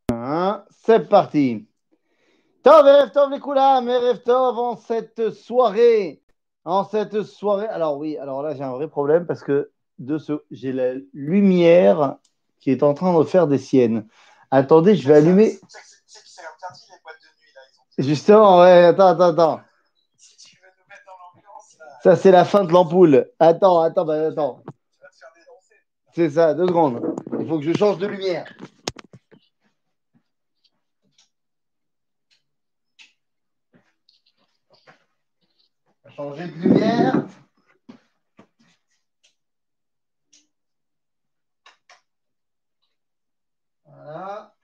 Hein, c'est parti. Tov, Erev Tov les Koulam, Erev Tov en cette soirée. En cette soirée. Alors oui, alors là j'ai un vrai problème parce que j'ai la lumière qui est en train de faire des siennes. Attendez, je vais allumer. Justement, ouais, attends. Ça, c'est la fin de l'ampoule. Attends. C'est ça, 2 secondes. Il faut que je change de lumière. Changer de lumière. Voilà.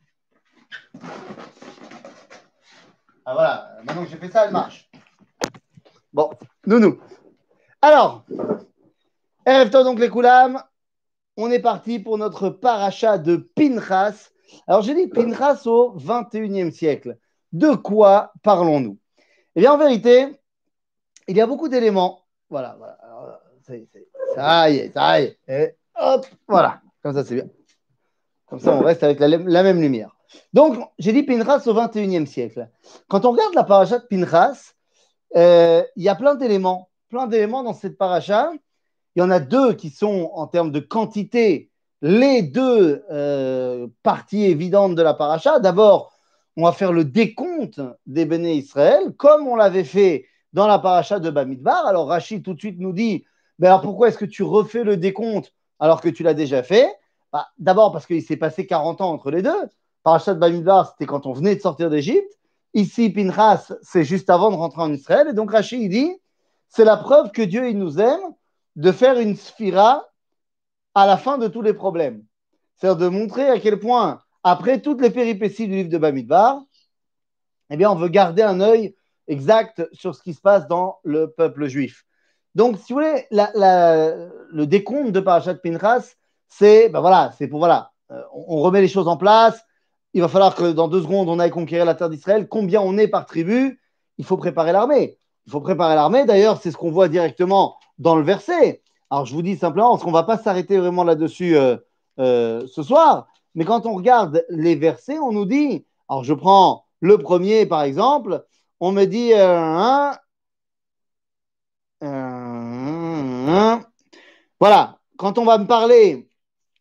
Ah voilà, maintenant que j'ai fait ça, elle marche. Bon, nounou. Alors, Erev Tov donc les Koulam, on est parti pour notre paracha de Pinchas. Alors, j'ai dit Pinchas au 21e siècle. De quoi parlons-nous? Eh bien, en vérité, il y a beaucoup d'éléments. Voilà. Alors, ça y est. Et hop, voilà. Comme ça, c'est bien. Comme ça, on reste avec la même lumière. Donc, j'ai dit Pinchas au 21e siècle. Quand on regarde la paracha de Pinchas, il y a plein d'éléments dans cette paracha. Il y en a deux qui sont, en termes de quantité, les deux parties évidentes de la paracha. D'abord, on va faire le décompte des béné Israël, comme on l'avait fait dans la paracha de Bamidbar. Alors, Rachid tout de suite nous dit, ben alors pourquoi est-ce que tu refais le décompte alors que tu l'as déjà fait? D'abord parce qu'il s'est passé 40 ans entre les deux. Paracha de Bamidbar, c'était quand on venait de sortir d'Égypte. Ici, Pinchas, c'est juste avant de rentrer en Israël. Et donc, Rachid, il dit, c'est la preuve que Dieu, il nous aime de faire une sphira à la fin de tous les problèmes. C'est-à-dire de montrer à quel point, après toutes les péripéties du livre de Bamidbar, eh bien, on veut garder un œil exact sur ce qui se passe dans le peuple juif. Donc, si vous voulez, le décompte de Parashat Pinchas, c'est pour on remet les choses en place. Il va falloir que dans 2 secondes, on aille conquérir la terre d'Israël. Combien on est par tribu? Il faut préparer l'armée. D'ailleurs, c'est ce qu'on voit directement dans le verset. Alors, je vous dis simplement, parce qu'on ne va pas s'arrêter vraiment là-dessus ce soir, mais quand on regarde les versets, on nous dit, alors je prends le premier par exemple, on me dit voilà, quand on va me parler,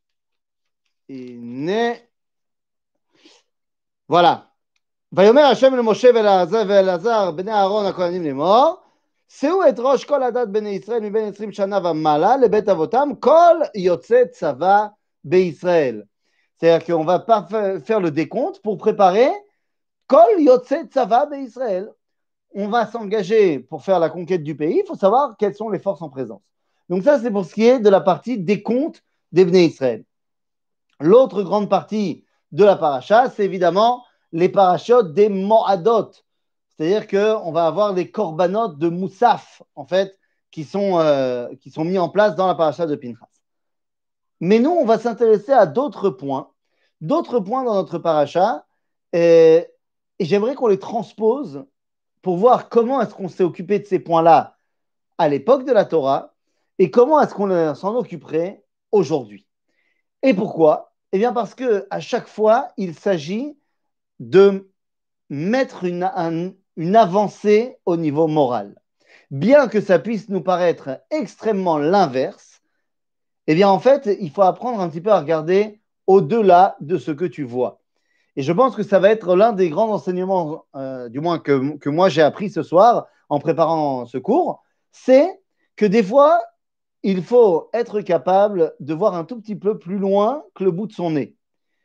voilà, ויאמר השם למשה ולעזר בני אהרון הכהנים לאמור, שאו את ראש כל הדת בני ישראל מבין 20 שנה ומעלה לבית אבותם כל יוצא צבא בישראל. C'est-à-dire qu'on ne va pas faire le décompte pour préparer Kol Yotze Tzava Israël. On va s'engager pour faire la conquête du pays. Il faut savoir quelles sont les forces en présence. Donc ça, c'est pour ce qui est de la partie décompte des Bnei Israël. L'autre grande partie de la paracha, c'est évidemment les parachutes des Moadot. C'est-à-dire qu'on va avoir les korbanot de Moussaf, en fait, qui sont mis en place dans la paracha de Pinchas. Mais nous, on va s'intéresser à d'autres points dans notre paracha, et j'aimerais qu'on les transpose pour voir comment est-ce qu'on s'est occupé de ces points-là à l'époque de la Torah et comment est-ce qu'on s'en occuperait aujourd'hui. Et pourquoi? Eh bien parce que à chaque fois, il s'agit de mettre une avancée au niveau moral. Bien que ça puisse nous paraître extrêmement l'inverse, eh bien en fait, il faut apprendre un petit peu à regarder au-delà de ce que tu vois. Et je pense que ça va être l'un des grands enseignements, du moins que moi j'ai appris ce soir en préparant ce cours, c'est que des fois, il faut être capable de voir un tout petit peu plus loin que le bout de son nez.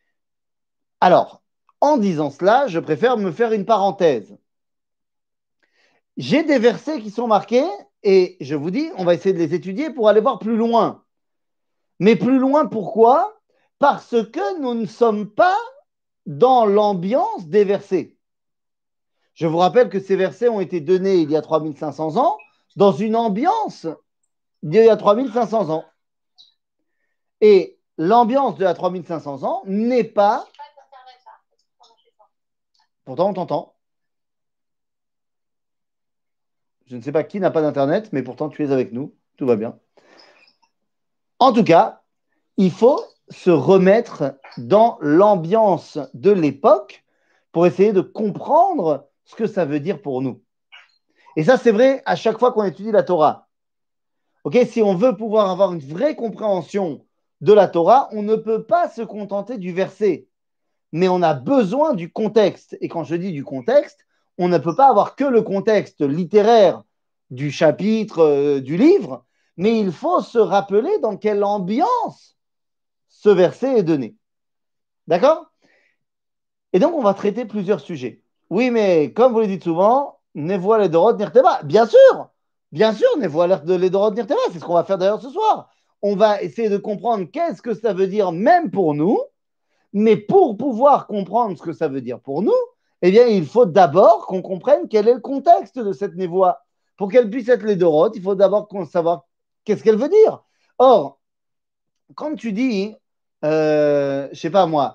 Alors, en disant cela, je préfère me faire une parenthèse. J'ai des versets qui sont marqués et je vous dis, on va essayer de les étudier pour aller voir plus loin. Mais plus loin, pourquoi? Parce que nous ne sommes pas dans l'ambiance des versets. Je vous rappelle que ces versets ont été donnés il y a 3500 ans dans une ambiance d'il y a 3500 ans. Et l'ambiance de la 3500 ans n'est pas... Pourtant, on t'entend. Je ne sais pas qui n'a pas d'Internet, mais pourtant, tu es avec nous. Tout va bien. En tout cas, il faut se remettre dans l'ambiance de l'époque pour essayer de comprendre ce que ça veut dire pour nous. Et ça, c'est vrai à chaque fois qu'on étudie la Torah. Okay, si on veut pouvoir avoir une vraie compréhension de la Torah, on ne peut pas se contenter du verset, mais on a besoin du contexte. Et quand je dis du contexte, on ne peut pas avoir que le contexte littéraire du chapitre, du livre, mais il faut se rappeler dans quelle ambiance ce verset est donné. D'accord? Et donc, on va traiter plusieurs sujets. Oui, mais comme vous le dites souvent, Nevoa les Dorot Nirteba. Bien sûr, Nevoa les Dorot Nirteba. C'est ce qu'on va faire d'ailleurs ce soir. On va essayer de comprendre qu'est-ce que ça veut dire même pour nous, mais pour pouvoir comprendre ce que ça veut dire pour nous, eh bien, il faut d'abord qu'on comprenne quel est le contexte de cette névoie. Pour qu'elle puisse être les Dorot, il faut d'abord savoir qu'est-ce qu'elle veut dire. Or, quand tu dis, je sais pas moi,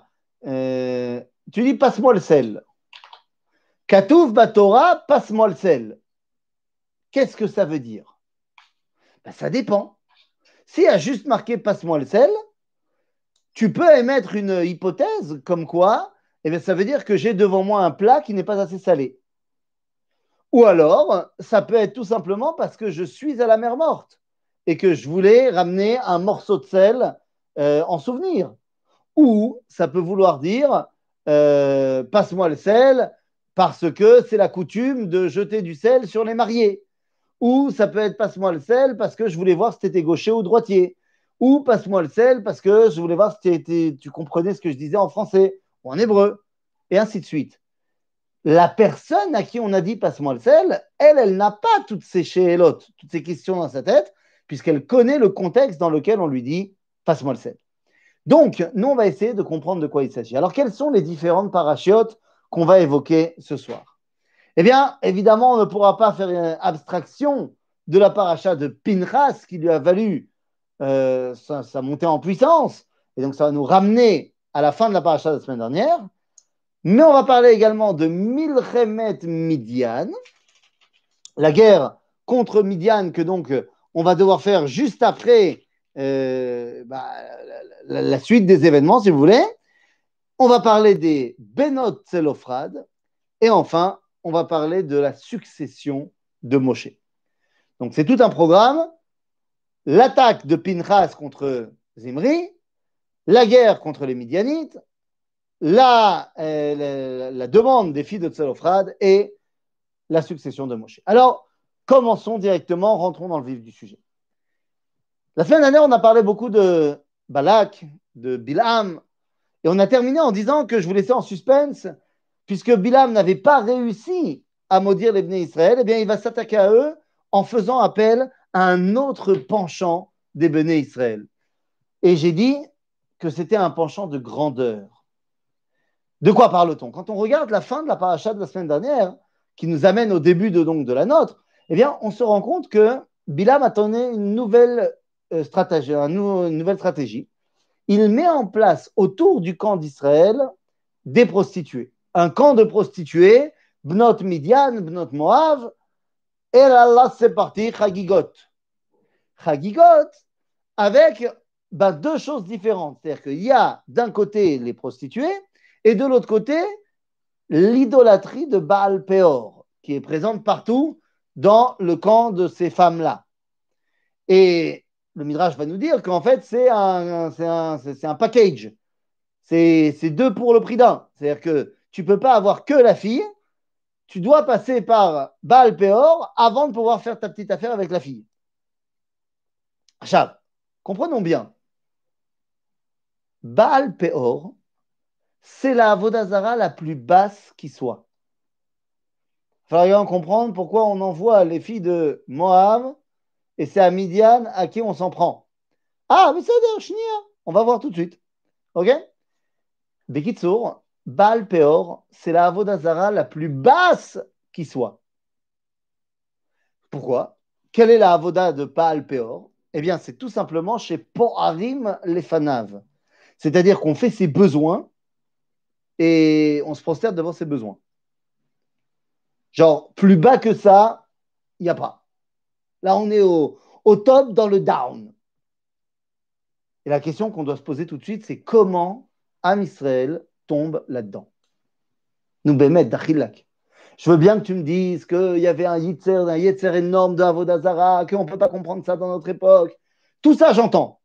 tu dis passe-moi le sel. Katouf Batora, passe-moi le sel. Qu'est-ce que ça veut dire? Ben, ça dépend. S'il y a juste marqué passe-moi le sel, tu peux émettre une hypothèse comme quoi, eh bien, ça veut dire que j'ai devant moi un plat qui n'est pas assez salé. Ou alors, ça peut être tout simplement parce que je suis à la mer morte et que je voulais ramener un morceau de sel en souvenir. Ou ça peut vouloir dire passe-moi le sel parce que c'est la coutume de jeter du sel sur les mariés. Ou ça peut être passe-moi le sel parce que je voulais voir si tu étais gaucher ou droitier. Ou passe-moi le sel parce que je voulais voir si tu comprenais ce que je disais en français ou en hébreu. Et ainsi de suite. La personne à qui on a dit passe-moi le sel, elle n'a pas toutes ces chélotes, toutes ces questions dans sa tête, puisqu'elle connaît le contexte dans lequel on lui dit passe-moi le sel. Donc, nous, on va essayer de comprendre de quoi il s'agit. Alors, quelles sont les différentes parachiotes qu'on va évoquer ce soir? Eh bien, évidemment, on ne pourra pas faire une abstraction de la paracha de Pinchas qui lui a valu sa montée en puissance. Et donc, ça va nous ramener à la fin de la paracha de la semaine dernière. Mais on va parler également de Milchemet Midian, la guerre contre Midian que donc on va devoir faire juste après la suite des événements, si vous voulez. On va parler des Benot Tselophrad et enfin, on va parler de la succession de Moshe. Donc c'est tout un programme. L'attaque de Pinchas contre Zimri, la guerre contre les Midianites, la demande des filles de Tselophrad et la succession de Moshe. Alors, commençons directement, rentrons dans le vif du sujet. La semaine dernière, on a parlé beaucoup de Balak, de Bilam, et on a terminé en disant que je vous laissais en suspense, puisque Bilam n'avait pas réussi à maudire les Bnei Israël, eh bien, il va s'attaquer à eux en faisant appel à un autre penchant des Bnei Israël. Et j'ai dit que c'était un penchant de grandeur. De quoi parle-t-on? Quand on regarde la fin de la paracha de la semaine dernière, qui nous amène au début de la nôtre, eh bien, on se rend compte que Bilam a donné une nouvelle stratégie, une nouvelle stratégie. Il met en place autour du camp d'Israël des prostituées. Un camp de prostituées, Bnot Midian, Bnot Moav, et là, c'est parti, Chagigot. Chagigot, avec deux choses différentes. C'est-à-dire qu'il y a d'un côté les prostituées, et de l'autre côté, l'idolâtrie de Baal Peor, qui est présente partout dans le camp de ces femmes-là. Et le Midrash va nous dire qu'en fait, c'est un package. C'est deux pour le prix d'un. C'est-à-dire que tu ne peux pas avoir que la fille, tu dois passer par Baal Peor avant de pouvoir faire ta petite affaire avec la fille. Achab, comprenons bien. Baal Peor, c'est la Avodazara la plus basse qui soit. Il va falloir comprendre pourquoi on envoie les filles de Moab et c'est à Midian à qui on s'en prend. Ah, mais c'est Shnia. On va voir tout de suite. OK? Bekitsour, Baal Peor, c'est la Avodazara la plus basse qui soit. Pourquoi? Quelle est la Avoda de Baal Peor? Eh bien, c'est tout simplement chez Poharim Lefanav. C'est-à-dire qu'on fait ses besoins et on se prosterne devant ses besoins. Genre, plus bas que ça, il n'y a pas. Là, on est au top dans le down. Et la question qu'on doit se poser tout de suite, c'est comment Am Israël tombe là-dedans. Nous bémet d'Achillak. Je veux bien que tu me dises qu'il y avait un yetzer énorme de Avodazara, qu'on ne peut pas comprendre ça dans notre époque. Tout ça, j'entends.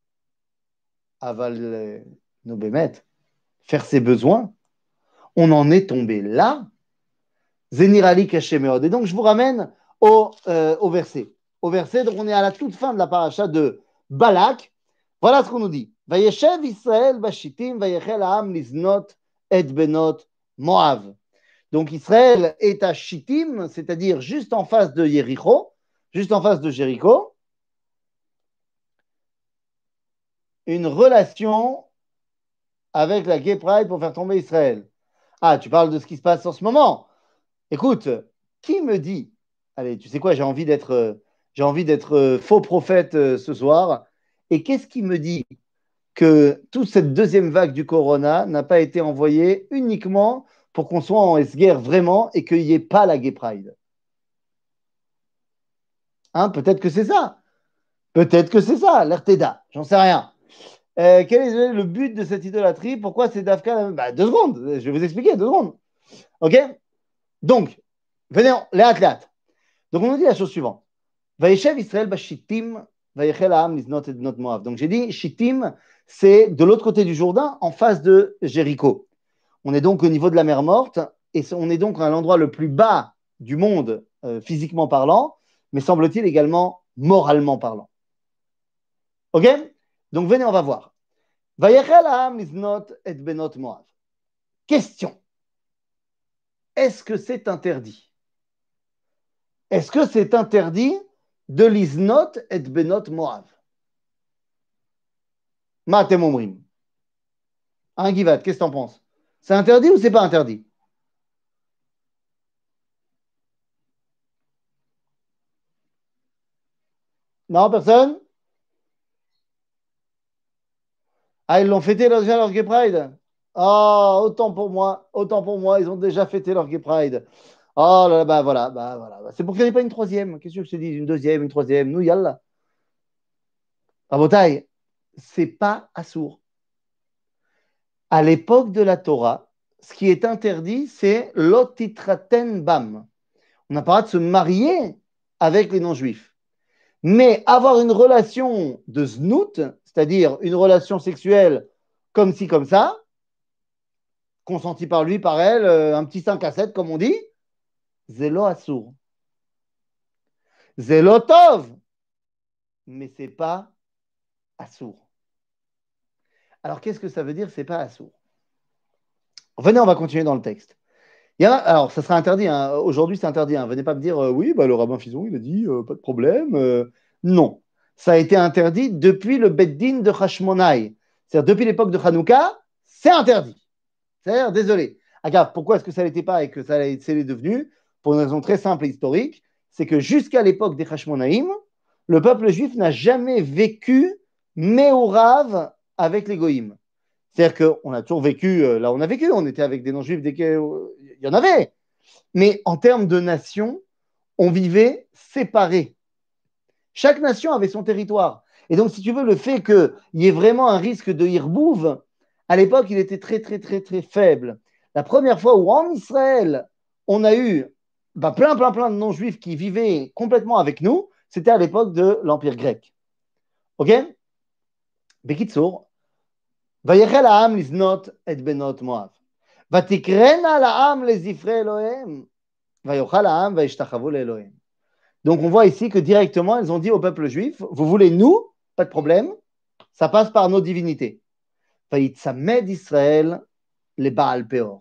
Aval, nous bémet, faire ses besoins, on en est tombé là. Zénirali Kashemeod. Et donc, je vous ramène au verset. Au verset, donc on est à la toute fin de la paracha de Balak. Voilà ce qu'on nous dit. Vayeshev Israël bashitim vayechel ha'am liznot et benot Moav. Donc Israël est à Shittim, c'est-à-dire juste en face de Jéricho, juste en face de Jéricho. Une relation avec la Gay Pride pour faire tomber Israël. Ah, tu parles de ce qui se passe en ce moment. Écoute, qui me dit, allez, tu sais quoi, j'ai envie d'être faux prophète ce soir, et qu'est-ce qui me dit que toute cette deuxième vague du corona n'a pas été envoyée uniquement pour qu'on soit en S-guerre vraiment et qu'il n'y ait pas la Gay Pride? Hein, peut-être que c'est ça. Peut-être que c'est ça, l'Erteda, j'en sais rien. Quel est le but de cette idolâtrie? Pourquoi c'est Dafka? Bah, 2 secondes, je vais vous expliquer, 2 secondes. Ok? Donc, venez, léat. Donc, on nous dit la chose suivante. Vaïchev Israël Shittim, Vaïchel Ha'am Liznot et Bnot Moav. Donc, j'ai dit, Shittim, c'est de l'autre côté du Jourdain, en face de Jéricho. On est donc au niveau de la mer Morte, et on est donc à l'endroit le plus bas du monde, physiquement parlant, mais semble-t-il également moralement parlant. Ok? Donc, venez, on va voir. Vaïchel Ha'am Liznot et Bnot Moav. Question. Est-ce que c'est interdit? Est-ce que c'est interdit de liznot et benot Moav? Matem omrim. Un Givat, qu'est-ce que t'en penses? C'est interdit ou c'est pas interdit? Non, personne? Ah, ils l'ont fêté déjà leur Gay Pride? Ah, autant pour moi, ils ont déjà fêté leur Gay Pride. Oh là là, bah voilà. C'est pour qu'il n'y ait pas une troisième. Qu'est-ce que je te dis? Une deuxième, une troisième. Nous, yallah. Rabotaï, c'est pas assourd. À l'époque de la Torah, ce qui est interdit, c'est lotitraten bam. On n'a pas le droit de se marier avec les non-juifs. Mais avoir une relation de znout, c'est-à-dire une relation sexuelle comme ci, comme ça, consentie par lui, par elle, un petit 5 à 7, comme on dit, zélo assour. Zélo tov, mais c'est pas assour. Alors, qu'est-ce que ça veut dire, c'est pas assour? Venez, on va continuer dans le texte. Alors, ça sera interdit. Hein. Aujourd'hui, c'est interdit. Hein. Venez pas me dire, oui, bah, le rabbin Fison, il a dit, pas de problème. Non. Ça a été interdit depuis le Beddin de Hashmonaï. C'est-à-dire, depuis l'époque de Hanouka, c'est interdit. C'est-à-dire, désolé. Agave, pourquoi est-ce que ça n'était pas et que ça l'est devenu? Pour une raison très simple et historique. C'est que jusqu'à l'époque des Hashmonaïm, le peuple juif n'a jamais vécu Meorav avec les Goïm. C'est-à-dire qu'on a toujours vécu, là on a vécu, on était avec des non-juifs, il y en avait. Mais en termes de nation, on vivait séparés. Chaque nation avait son territoire. Et donc, si tu veux, le fait qu'il y ait vraiment un risque de hirbouv, à l'époque, il était très, très, très, très faible. La première fois où en Israël, on a eu plein de non-juifs qui vivaient complètement avec nous, c'était à l'époque de l'Empire grec. Ok? Bekitsour, Vayechel ha'am liznot et benot Moav. Vatikrena la'am lezifre Elohem. Vayochal ha'am vayishtachavu le'Elohem. Donc on voit ici que directement, ils ont dit au peuple juif, vous voulez nous, pas de problème, ça passe par nos divinités. Vayitzamed Israël le Baal Peor.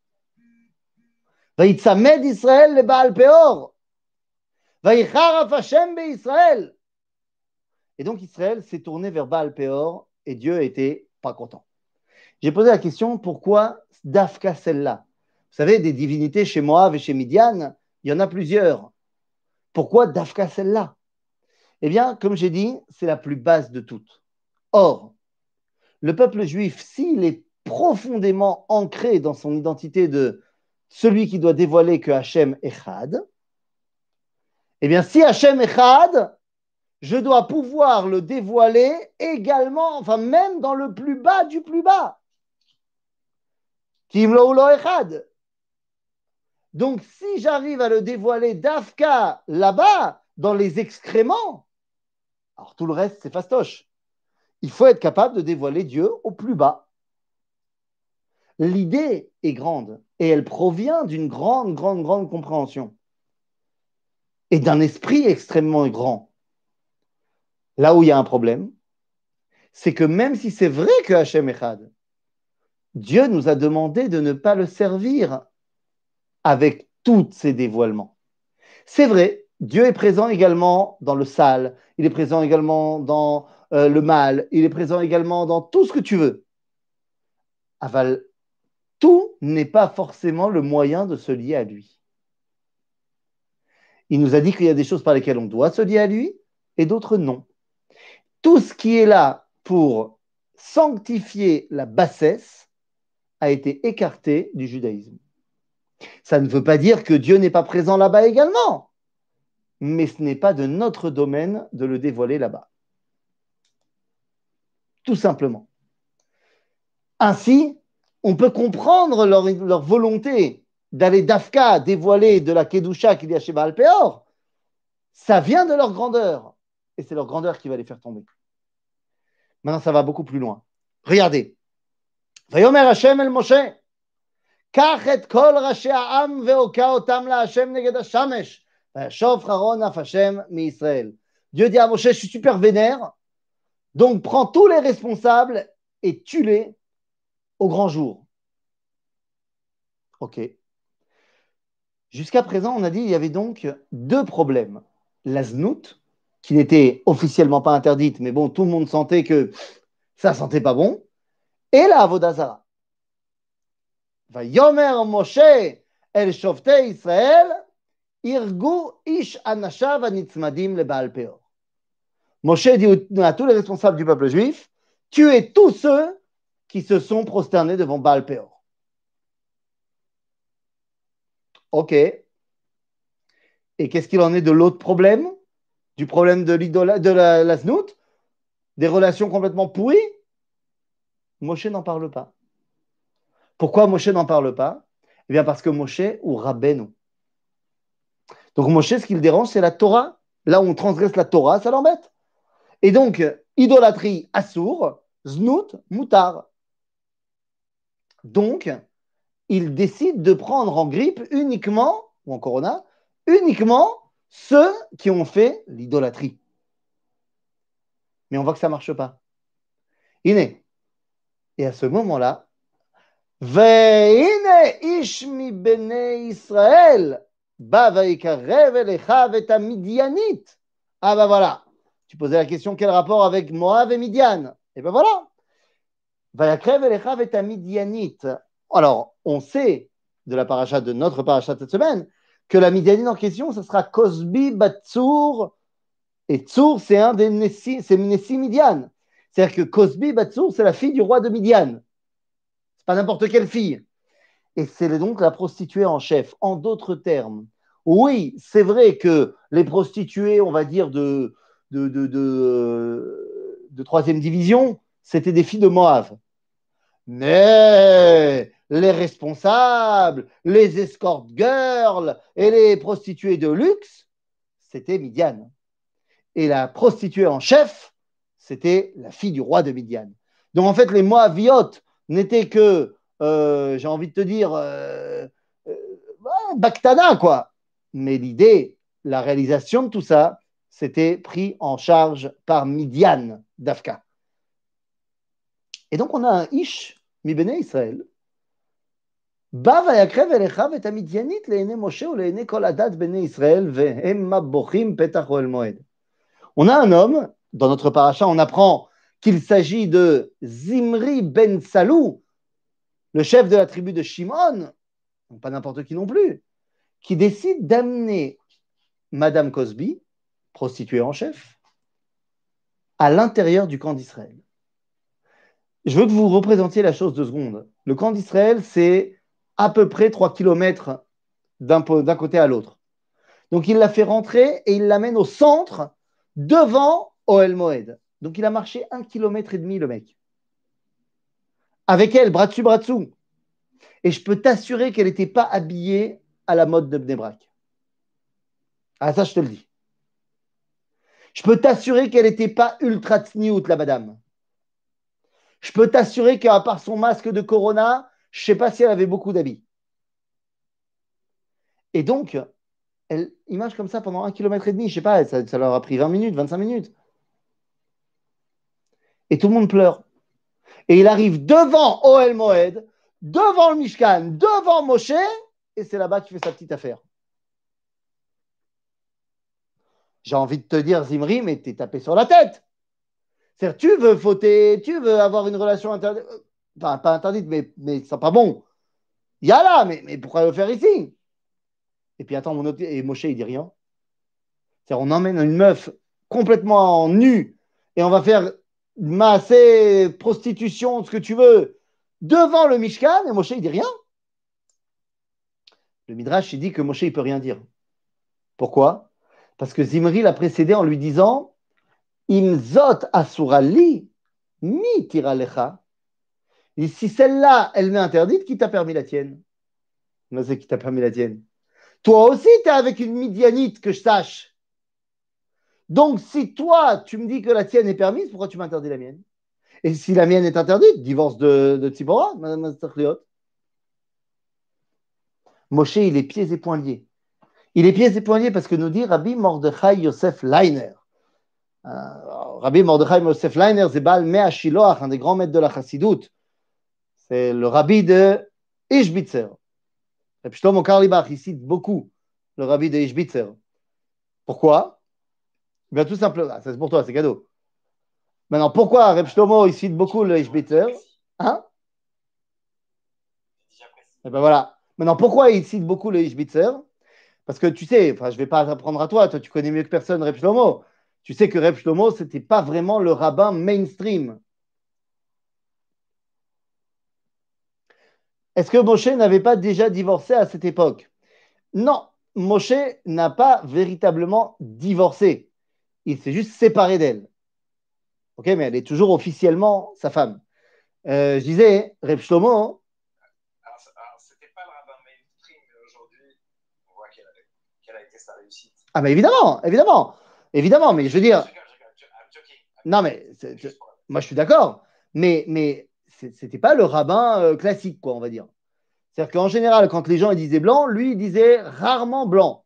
Vayitzamed Israël le Baal Peor. Vayicharaf Hashem be'Israël. Et donc Israël s'est tourné vers Baal Peor et Dieu était pas content. J'ai posé la question, pourquoi Dafka celle-là? Vous savez, des divinités chez Moab et chez Midian, il y en a plusieurs. Pourquoi Dafka celle-là? Eh bien, comme j'ai dit, c'est la plus basse de toutes. Or, le peuple juif, s'il est profondément ancré dans son identité de celui qui doit dévoiler que Hachem Echad, eh bien, si Hachem Echad, je dois pouvoir le dévoiler également, enfin même dans le plus bas du plus bas. Kim lo lo echad. Donc, si j'arrive à le dévoiler d'Afka là-bas, dans les excréments, alors tout le reste, c'est fastoche. Il faut être capable de dévoiler Dieu au plus bas. L'idée est grande et elle provient d'une grande, grande, grande compréhension et d'un esprit extrêmement grand. Là où il y a un problème, c'est que même si c'est vrai que Hachem Echad, Dieu nous a demandé de ne pas le servir avec tous ses dévoilements. C'est vrai, Dieu est présent également dans le sale, il est présent également dans le mal, il est présent également dans tout ce que tu veux. Aval, tout n'est pas forcément le moyen de se lier à lui. Il nous a dit qu'il y a des choses par lesquelles on doit se lier à lui et d'autres non. Tout ce qui est là pour sanctifier la bassesse a été écarté du judaïsme. Ça ne veut pas dire que Dieu n'est pas présent là-bas également, mais ce n'est pas de notre domaine de le dévoiler là-bas. Tout simplement. Ainsi, on peut comprendre leur volonté d'aller d'Afka dévoiler de la Kedusha qu'il y a chez Baal Peor. Ça vient de leur grandeur. Et c'est leur grandeur qui va les faire tomber. Maintenant, ça va beaucoup plus loin. Regardez. Vayomer Hashem el Moshe. Kach et kol rashi ha'am ve'oka otam la Hashem neged hashamesh. Vayashov Haron af Hashem mi Israël. Dieu dit à Moshe, je suis super vénère. Donc, prends tous les responsables et tue-les au grand jour. Ok. Jusqu'à présent, on a dit qu'il y avait donc deux problèmes. La znout, qui n'était officiellement pas interdite, mais bon, tout le monde sentait que ça sentait pas bon, et la avodah zara. Vayomer Moshe el shoftei Israël, irgu ish anashav anitzmadim le Baal Peor. Moshe dit à tous les responsables du peuple juif, tuez tous ceux qui se sont prosternés devant Baal Peor. Ok. Et qu'est-ce qu'il en est de l'autre problème? Du problème de la znout? Des relations complètement pourries? Moshe n'en parle pas. Pourquoi Moshe n'en parle pas? Eh bien parce que Moshe ou Rabbeinu. Donc Moshe, ce qui le dérange, c'est la Torah. Là où on transgresse la Torah, ça l'embête. Et donc, idolâtrie, assour, znout, moutar. Donc, il décide de prendre en grippe uniquement, ou en corona, uniquement ceux qui ont fait l'idolâtrie. Mais on voit que ça ne marche pas. Iné. Et à ce moment-là, Ve'ine ish mi bnei Israël, ba va'ikarev elecha v'eta Midianit. Ah ben voilà. Tu posais la question, quel rapport avec Moab et Midian? Et ben voilà. Va'ikarev elecha v'eta Midianit. Alors, on sait de la paracha, de notre paracha de cette semaine, que la Midianite en question, ce sera Cosbi Batsour. Et Tsour, c'est un des Nessi, c'est Nessi Midian. C'est-à-dire que Cosbi Batsour, c'est la fille du roi de Midian. C'est pas n'importe quelle fille. Et c'est donc la prostituée en chef. En d'autres termes, oui, c'est vrai que les prostituées, on va dire, de troisième division, c'était des filles de Moab. Mais les responsables, les escort girls et les prostituées de luxe, c'était Midian. Et la prostituée en chef, c'était la fille du roi de Midian. Donc en fait, les Moabiotes n'étaient que, j'ai envie de te dire, Bactana, quoi. Mais l'idée, la réalisation de tout ça, c'était pris en charge par Midian d'Afka. Et donc on a un Ish, mi bnei Israël, בא ויקרב אליך ואת המדיינית לעיני משה ולעיני כל עדת בני ישראל והמה בוכים פתח אוהל מועד. On a un homme, dans notre paracha, on apprend qu'il s'agit de Zimri ben Salou, le chef de la tribu de Shimon, pas n'importe qui non plus, qui décide d'amener Madame Cosby, prostituée en chef, à l'intérieur du camp d'Israël. Je veux que vous représentiez la chose 2 secondes. Le camp d'Israël, c'est à peu près 3 kilomètres d'un côté à l'autre. Donc il la fait rentrer et il l'amène au centre devant Ohel Moed. Donc il a marché 1,5 km, le mec. Avec elle, bras dessus, bras dessous. Et je peux t'assurer qu'elle n'était pas habillée à la mode de Bnei Brak. Ah, ça, je te le dis. Je peux t'assurer qu'elle n'était pas ultra tsniout, la madame. Je peux t'assurer qu'à part son masque de Corona, je ne sais pas si elle avait beaucoup d'habits. Et donc, il marche comme ça pendant 1,5 km. Je ne sais pas, ça leur a pris 20 minutes, 25 minutes. Et tout le monde pleure. Et il arrive devant Ohel Moed, devant le Mishkan, devant Moshe, et c'est là-bas qu'il fait sa petite affaire. J'ai envie de te dire, Zimri, mais t'es tapé sur la tête. C'est-à-dire, tu veux fauter, tu veux avoir une relation interdite, enfin, pas interdite, mais c'est pas bon. Il y a là, mais pourquoi le faire ici? Et puis attends, et Moshe, il dit rien. C'est-à-dire, on emmène une meuf complètement nue et on va faire massé, prostitution, ce que tu veux, devant le Mishkan, et Moshe, il dit rien. Le Midrash, il dit que Moshe, il peut rien dire. Pourquoi? Parce que Zimri l'a précédé en lui disant Imzot asurali, mi tiralecha. Et si celle-là, elle m'est interdite, qui t'a permis la tienne? Moi, c'est qui t'a permis la tienne. Toi aussi, tu es avec une midianite, que je sache. Donc, si toi, tu me dis que la tienne est permise, pourquoi tu m'interdis la mienne? Et si la mienne est interdite, divorce de Tzipora, Madame Stachliot. Moshe, il est pieds et poings liés. Il est pieds et poings liés parce que nous dit Rabbi Mordechai Yosef Leiner. Rabbi Mordechai Yosef Leiner, c'est Baal Mea Shiloach, un des grands maîtres de la Chassidoute. C'est le rabbi de Ishbitzer. Rabbi Shlomo Karlibach, il cite beaucoup le rabbi de Ishbitzer. Pourquoi? Bien tout simplement, ça c'est pour toi, c'est cadeau. Maintenant, pourquoi Rabbi Shlomo, il cite beaucoup le Ishbitzer? Hein? Et ben voilà. Maintenant, pourquoi il cite beaucoup le Ishbitzer? Parce que tu sais, enfin, je ne vais pas apprendre à toi, toi tu connais mieux que personne Reb Shlomo. Tu sais que Reb Shlomo, ce n'était pas vraiment le rabbin mainstream. Est-ce que Moshe n'avait pas déjà divorcé à cette époque? Non, Moshe n'a pas véritablement divorcé. Il s'est juste séparé d'elle. Ok, mais elle est toujours officiellement sa femme. Je disais, Reb Shlomo. Alors c'était pas le rabbin mainstream, mais aujourd'hui, on voit quelle a été sa réussite. Ah, mais évidemment, évidemment, évidemment, mais je veux dire. Non, mais moi je suis d'accord, mais c'était pas le rabbin classique, quoi, on va dire. C'est-à-dire qu'en général, quand les gens ils disaient blanc, lui, il disait rarement blanc.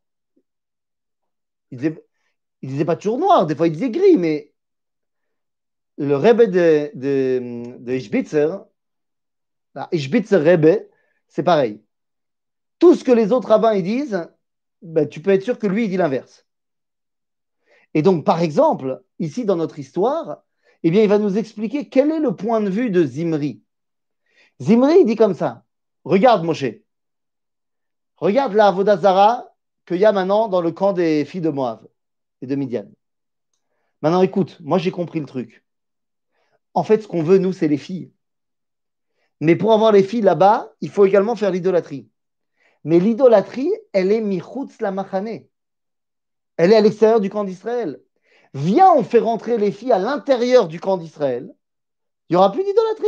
Il disait pas toujours noir, des fois il disait gris, mais le Rebbe de Ishbitzer, Ishbitzer Rebbe, c'est pareil. Tout ce que les autres rabbins ils disent, ben, tu peux être sûr que lui, il dit l'inverse. Et donc, par exemple, ici dans notre histoire, eh bien, il va nous expliquer quel est le point de vue de Zimri. Zimri, il dit comme ça. Regarde, Moshe. Regarde la Avodazara qu'il y a maintenant dans le camp des filles de Moab et de Midian. Maintenant, écoute, moi j'ai compris le truc. En fait, ce qu'on veut, nous, c'est les filles. Mais pour avoir les filles là-bas, il faut également faire l'idolâtrie. Mais l'idolâtrie, elle est michutz la machane. Elle est à l'extérieur du camp d'Israël. Viens, on fait rentrer les filles à l'intérieur du camp d'Israël. Il n'y aura plus d'idolâtrie.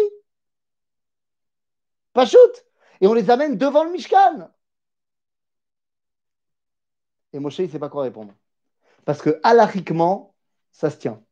Pas shoot. Et on les amène devant le Mishkan. Et Moshe, il ne sait pas quoi répondre. Parce que, halachiquement, ça se tient.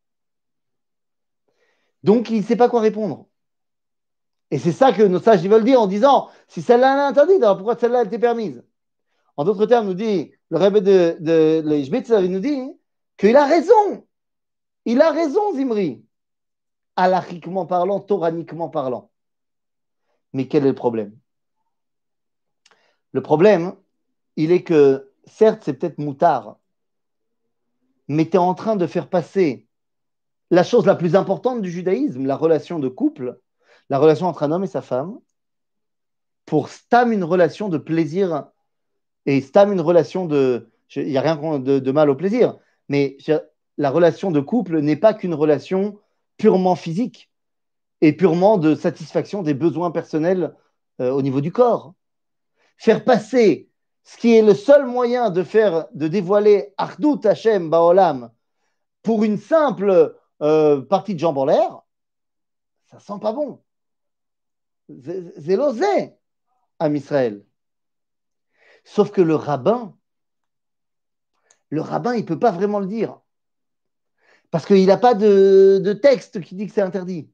Donc, il ne sait pas quoi répondre. Et c'est ça que nos sages ils veulent dire en disant, si celle-là est interdite, alors pourquoi celle-là elle était permise? En d'autres termes, nous dit, le Rebbe de l'Ishbitzer, il nous dit qu'il a raison. Il a raison, Zimri. Halachiquement parlant, toraniquement parlant. Mais quel est le problème? Le problème, il est que, certes, c'est peut-être moutard, mais tu es en train de faire passer la chose la plus importante du judaïsme, la relation de couple, la relation entre un homme et sa femme, pour stam une relation de plaisir et stam une relation de... Il n'y a rien de mal au plaisir, mais la relation de couple n'est pas qu'une relation purement physique et purement de satisfaction des besoins personnels au niveau du corps. Faire passer ce qui est le seul moyen de dévoiler Achdut Hashem Baolam pour une simple partie de jambes en l'air, ça sent pas bon. C'est l'osé à Israël. Sauf que le rabbin, il ne peut pas vraiment le dire. Parce qu'il n'a pas de texte qui dit que c'est interdit.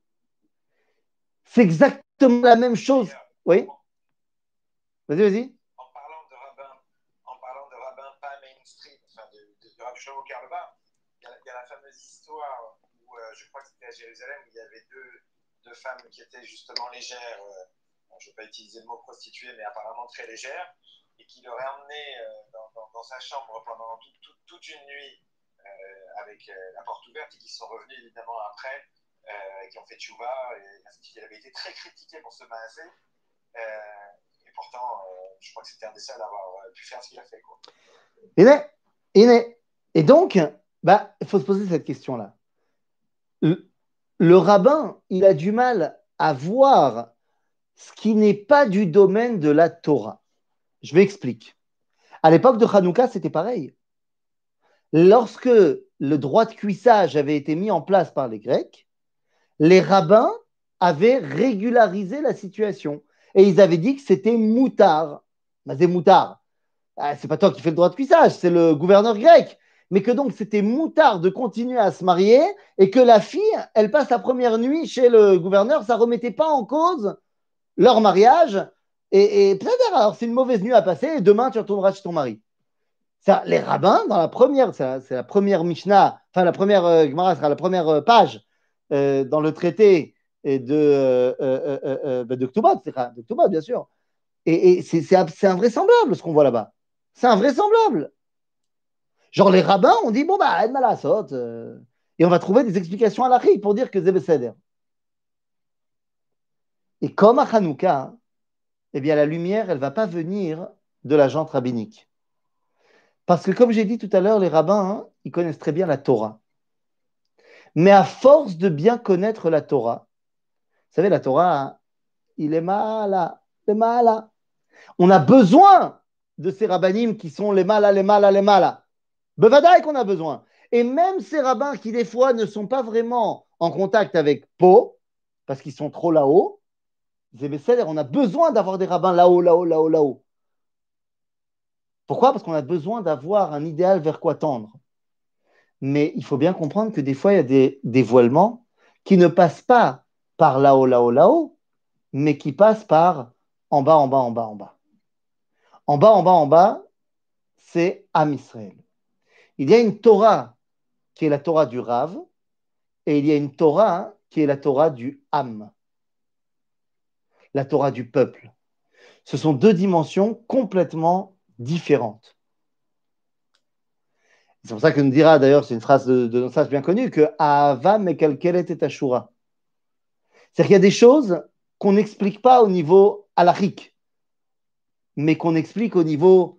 C'est exactement la même chose. Oui. Vas-y. En parlant de rabbin pas mainstream, enfin de Rav Shlomo Carlebach, il y a la fameuse histoire où je crois que c'était à Jérusalem où il y avait deux femmes qui étaient justement légères, je ne vais pas utiliser le mot prostituée, mais apparemment très légères, et qui l'auraient emmené dans sa chambre pendant toute une nuit avec la porte ouverte et qui sont revenus évidemment après, qui ont fait tchouva, et ainsi de suite. Il avait été très critiqué pour ce maasé. Et pourtant, je crois que c'était un des seuls à avoir pu faire ce qu'il a fait. Quoi. Et donc, il faut se poser cette question-là. Le rabbin, il a du mal à voir ce qui n'est pas du domaine de la Torah. Je m'explique. À l'époque de Hanouka, c'était pareil. Lorsque le droit de cuissage avait été mis en place par les Grecs, les rabbins avaient régularisé la situation. Et ils avaient dit que c'était moutard. C'est moutard. C'est pas toi qui fais le droit de cuissage, c'est le gouverneur grec. Mais que donc c'était moutard de continuer à se marier et que la fille, elle passe la première nuit chez le gouverneur, ça ne remettait pas en cause leur mariage. Et peut-être, alors c'est une mauvaise nuit à passer et demain tu retourneras chez ton mari. Ça, les rabbins, dans la première, c'est la première Mishnah, enfin la première Gemara sera la première page dans le traité de Ktubot, bien sûr. Et c'est invraisemblable ce qu'on voit là-bas. C'est invraisemblable. Genre les rabbins ont dit, bon, aide la saute. Et on va trouver des explications à la pour dire que c'est Besséder. Et comme à Hanouka, eh bien la lumière, elle ne va pas venir de la jante rabbinique. Parce que comme j'ai dit tout à l'heure, les rabbins, ils connaissent très bien la Torah. Mais à force de bien connaître la Torah, vous savez, la Torah, il est mal. On a besoin de ces rabbinim qui sont les malas. Bevadaï qu'on a besoin. Et même ces rabbins qui, des fois, ne sont pas vraiment en contact avec Po, parce qu'ils sont trop là-haut, on a besoin d'avoir des rabbins là-haut. Pourquoi? Parce qu'on a besoin d'avoir un idéal vers quoi tendre. Mais il faut bien comprendre que des fois, il y a des dévoilements qui ne passent pas par là-haut, mais qui passent par en bas. En bas, c'est Am Israël. Il y a une Torah qui est la Torah du Rav, et il y a une Torah qui est la Torah du Am, la Torah du peuple. Ce sont deux dimensions complètement différentes. C'est pour ça que nous dira, d'ailleurs, c'est une phrase de notre sage bien connue, que Ahava mekalkelet et Ashura. C'est-à-dire qu'il y a des choses qu'on n'explique pas au niveau halachique, mais qu'on explique au niveau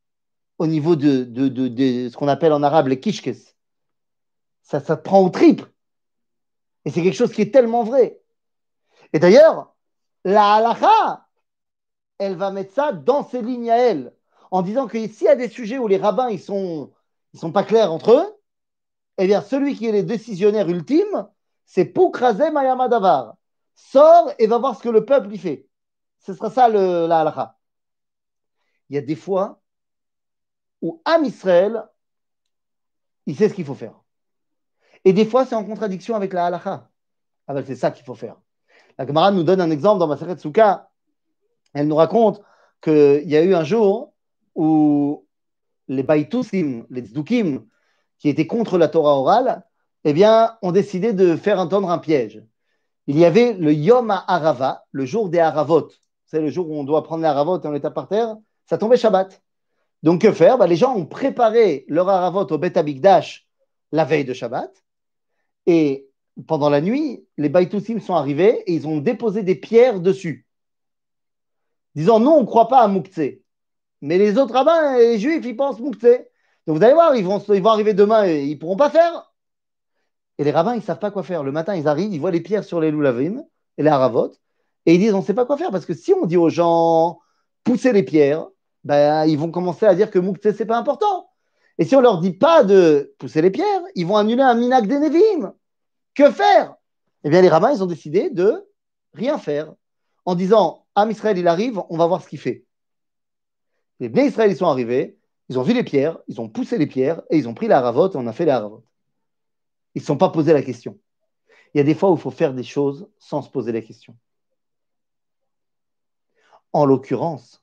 de ce qu'on appelle en arabe les kishkes. Ça te prend aux tripes. Et c'est quelque chose qui est tellement vrai. Et d'ailleurs, la halacha, elle va mettre ça dans ses lignes à elle, en disant que s'il y a des sujets où les rabbins ils sont pas clairs entre eux, eh bien celui qui est le décisionnaire ultime, c'est Pukrazé Mayamadavar. Sors et va voir ce que le peuple y fait. Ce sera ça la halacha. Il y a des fois où Am Israël, il sait ce qu'il faut faire. Et des fois, c'est en contradiction avec la halacha. Ah ben, c'est ça qu'il faut faire. La Gemara nous donne un exemple dans Maseret Souka. Elle nous raconte qu'il y a eu un jour où les Baïtoussim, les Tzdukim, qui étaient contre la Torah orale, eh bien, ont décidé de faire entendre un piège. Il y avait le Yom HaArava, le jour des Haravot. C'est le jour où on doit prendre les Haravot et on est à par terre. Ça tombait Shabbat. Donc, que faire? Les gens ont préparé leur Haravot au Bet Amikdash la veille de Shabbat. Et pendant la nuit, les Baïtoussim sont arrivés et ils ont déposé des pierres dessus. Disant, non, on ne croit pas à Mouktsé. Mais les autres rabbins et les juifs, ils pensent Mouktsé. Donc vous allez voir, ils vont arriver demain et ils ne pourront pas faire. Et les rabbins, ils ne savent pas quoi faire. Le matin, ils arrivent, ils voient les pierres sur les loulavim et les haravot, et ils disent, on ne sait pas quoi faire, parce que si on dit aux gens, poussez les pierres, ils vont commencer à dire que Mouktsé, ce n'est pas important. Et si on ne leur dit pas de pousser les pierres, ils vont annuler un minag des Nevi'im. Que faire? Eh bien, les rabbins, ils ont décidé de rien faire. En disant, Am Israël, il arrive, on va voir ce qu'il fait. Les Bnei Israël, ils sont arrivés, ils ont vu les pierres, ils ont poussé les pierres, et ils ont pris la haravot, et on a fait la haravot. Ils ne se sont pas posé la question. Il y a des fois où il faut faire des choses sans se poser la question. En l'occurrence,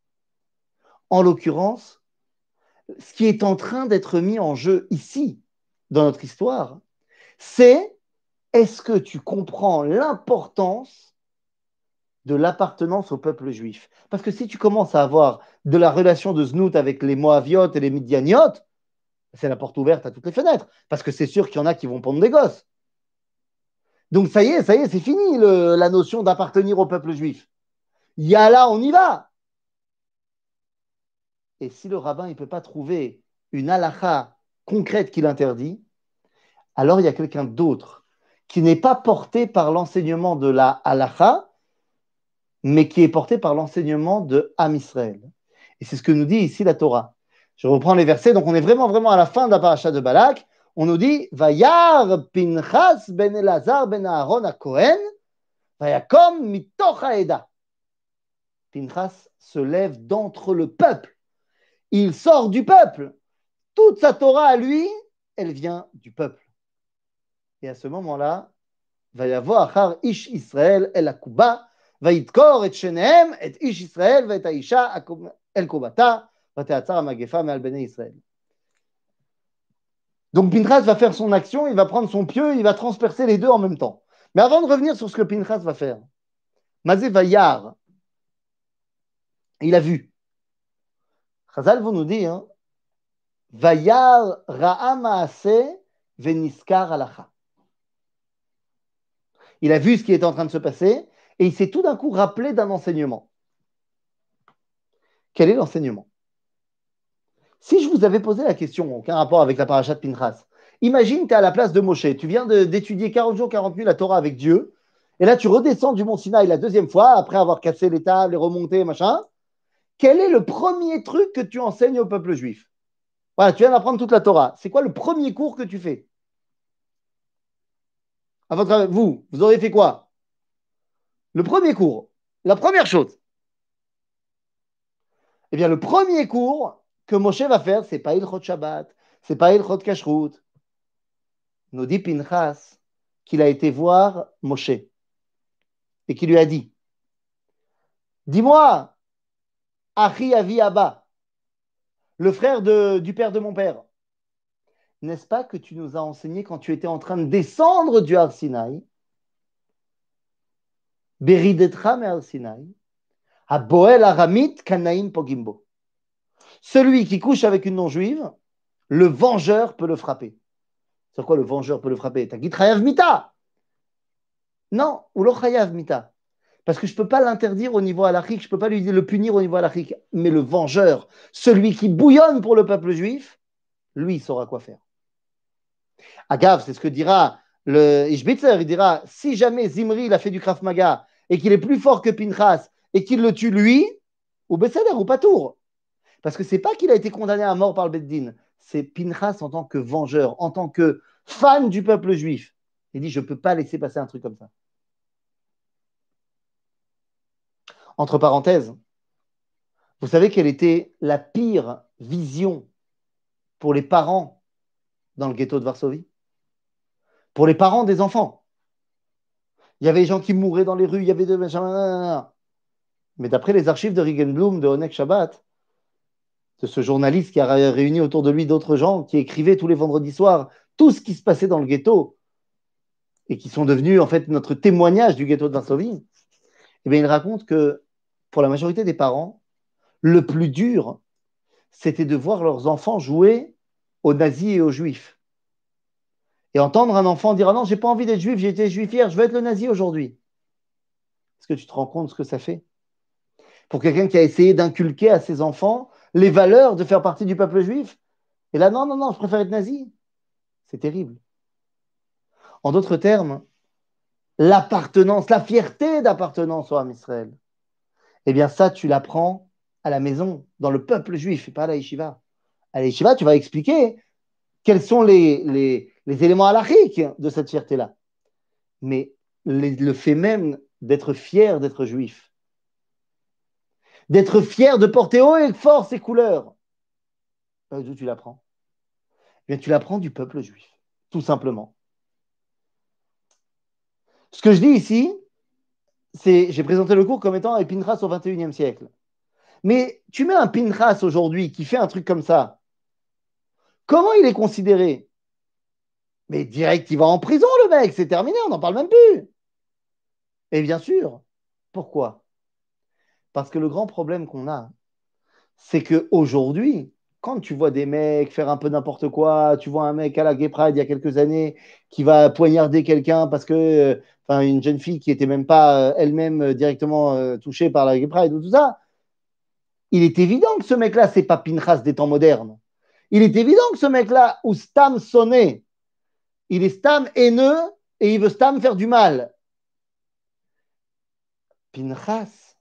ce qui est en train d'être mis en jeu ici, dans notre histoire, c'est est-ce que tu comprends l'importance de l'appartenance au peuple juif? Parce que si tu commences à avoir de la relation de Znout avec les Moaviotes et les Midianiotes, c'est la porte ouverte à toutes les fenêtres, parce que c'est sûr qu'il y en a qui vont pondre des gosses. Donc ça y est, c'est fini la notion d'appartenir au peuple juif. Yallah, on y va. Et si le rabbin ne peut pas trouver une halakha concrète qui l'interdit, alors il y a quelqu'un d'autre qui n'est pas porté par l'enseignement de la halakha, mais qui est porté par l'enseignement de Am Israël. Et c'est ce que nous dit ici la Torah. Je reprends les versets, donc on est vraiment à la fin de la paracha de Balak. On nous dit Vayar Pinchas ben Elazar ben Aaron à Kohen, Vayakom mitoch haeda. Pinchas se lève d'entre le peuple. Il sort du peuple. Toute sa Torah à lui, elle vient du peuple. Et à ce moment-là, Vayavo achar ish Israël el akuba, Vayidkor et shenehem et ish Israël et aisha el kubata, Vateatzar amagefa me'al bnei Israël. Donc Pinchas va faire son action, il va prendre son pieu, il va transpercer les deux en même temps. Mais avant de revenir sur ce que Pinchas va faire, Mazé Vayar, il a vu. Chazal vous nous dit, hein, Vayar ra'a ma'aseh veniskar alacha. Il a vu ce qui était en train de se passer et il s'est tout d'un coup rappelé d'un enseignement. Quel est l'enseignement? Si je vous avais posé la question, aucun rapport avec la paracha de Pinchas, imagine tu es à la place de Moshe, tu viens d'étudier 40 jours, 40 nuits la Torah avec Dieu, et là tu redescends du mont Sinaï la deuxième fois, après avoir cassé les tables et remonté, machin. Quel est le premier truc que tu enseignes au peuple juif? Voilà, tu viens d'apprendre toute la Torah. C'est quoi le premier cours que tu fais? À votre avis, vous auriez fait quoi? Le premier cours, la première chose. Eh bien, le premier cours que Moshe va faire, c'est pas Ilchot Shabbat, c'est pas Ilchot Kashrut. Nous dit Pinchas qu'il a été voir Moshe et qu'il lui a dit dis-moi, Achi Avi Abba, le frère du père de mon père, n'est-ce pas que tu nous as enseigné quand tu étais en train de descendre du Har Sinaï, Beridetra me Har Sinaï, à Boel Aramit Kanaim Pogimbo. Celui qui couche avec une non-juive, le vengeur peut le frapper. C'est quoi le vengeur peut le frapper? T'as dit Chayav Mita? Non, ou lo Chayav Mita. Parce que je ne peux pas l'interdire au niveau halachique, je ne peux pas le punir au niveau halachique. Mais le vengeur, celui qui bouillonne pour le peuple juif, lui, il saura quoi faire. Agave, c'est ce que dira le Ishbitzer, il dira, si jamais Zimri il a fait du Krav Maga et qu'il est plus fort que Pinchas et qu'il le tue lui, ou Besséder, ou Patour. Parce que ce n'est pas qu'il a été condamné à mort par le Beddin, c'est Pinchas en tant que vengeur, en tant que fan du peuple juif. Il dit, je ne peux pas laisser passer un truc comme ça. Entre parenthèses, vous savez quelle était la pire vision pour les parents dans le ghetto de Varsovie? Pour les parents des enfants. Il y avait des gens qui mouraient dans les rues, il y avait des... Mais d'après les archives de Regenblum, de Onek Shabbat, de ce journaliste qui a réuni autour de lui d'autres gens qui écrivaient tous les vendredis soirs tout ce qui se passait dans le ghetto et qui sont devenus en fait notre témoignage du ghetto de Varsovie, eh bien, il raconte que pour la majorité des parents, le plus dur, c'était de voir leurs enfants jouer aux nazis et aux juifs. Et entendre un enfant dire « Ah non, j'ai pas envie d'être juif, j'ai été juif hier, je veux être le nazi aujourd'hui. » Est-ce que tu te rends compte ce que ça fait? Pour quelqu'un qui a essayé d'inculquer à ses enfants les valeurs de faire partie du peuple juif. Et là, non, je préfère être nazi. C'est terrible. En d'autres termes, l'appartenance, la fierté d'appartenance au Ham Israël, eh bien ça, tu l'apprends à la maison, dans le peuple juif, et pas à la yeshiva. Allez, Shiva, tu vas expliquer quels sont les éléments halachiques de cette fierté-là. Mais le fait même d'être fier d'être juif, d'être fier de porter haut et fort ses couleurs, d'où tu l'apprends? Eh bien, tu l'apprends du peuple juif, tout simplement. Ce que je dis ici, c'est, j'ai présenté le cours comme étant un Pinchas au XXIe siècle. Mais tu mets un Pinchas aujourd'hui qui fait un truc comme ça, comment il est considéré? Mais direct, il va en prison, le mec, c'est terminé, on n'en parle même plus. Et bien sûr, pourquoi? Parce que le grand problème qu'on a, c'est qu'aujourd'hui, quand tu vois des mecs faire un peu n'importe quoi, tu vois un mec à la Gay Pride il y a quelques années qui va poignarder quelqu'un parce que, enfin, une jeune fille qui n'était même pas elle-même directement touchée par la Gay Pride ou tout ça, il est évident que ce mec-là, c'est pas Pinchas des temps modernes. Il est évident que ce mec-là, ou Stam sonné, il est Stam haineux et il veut Stam faire du mal. Pinchas,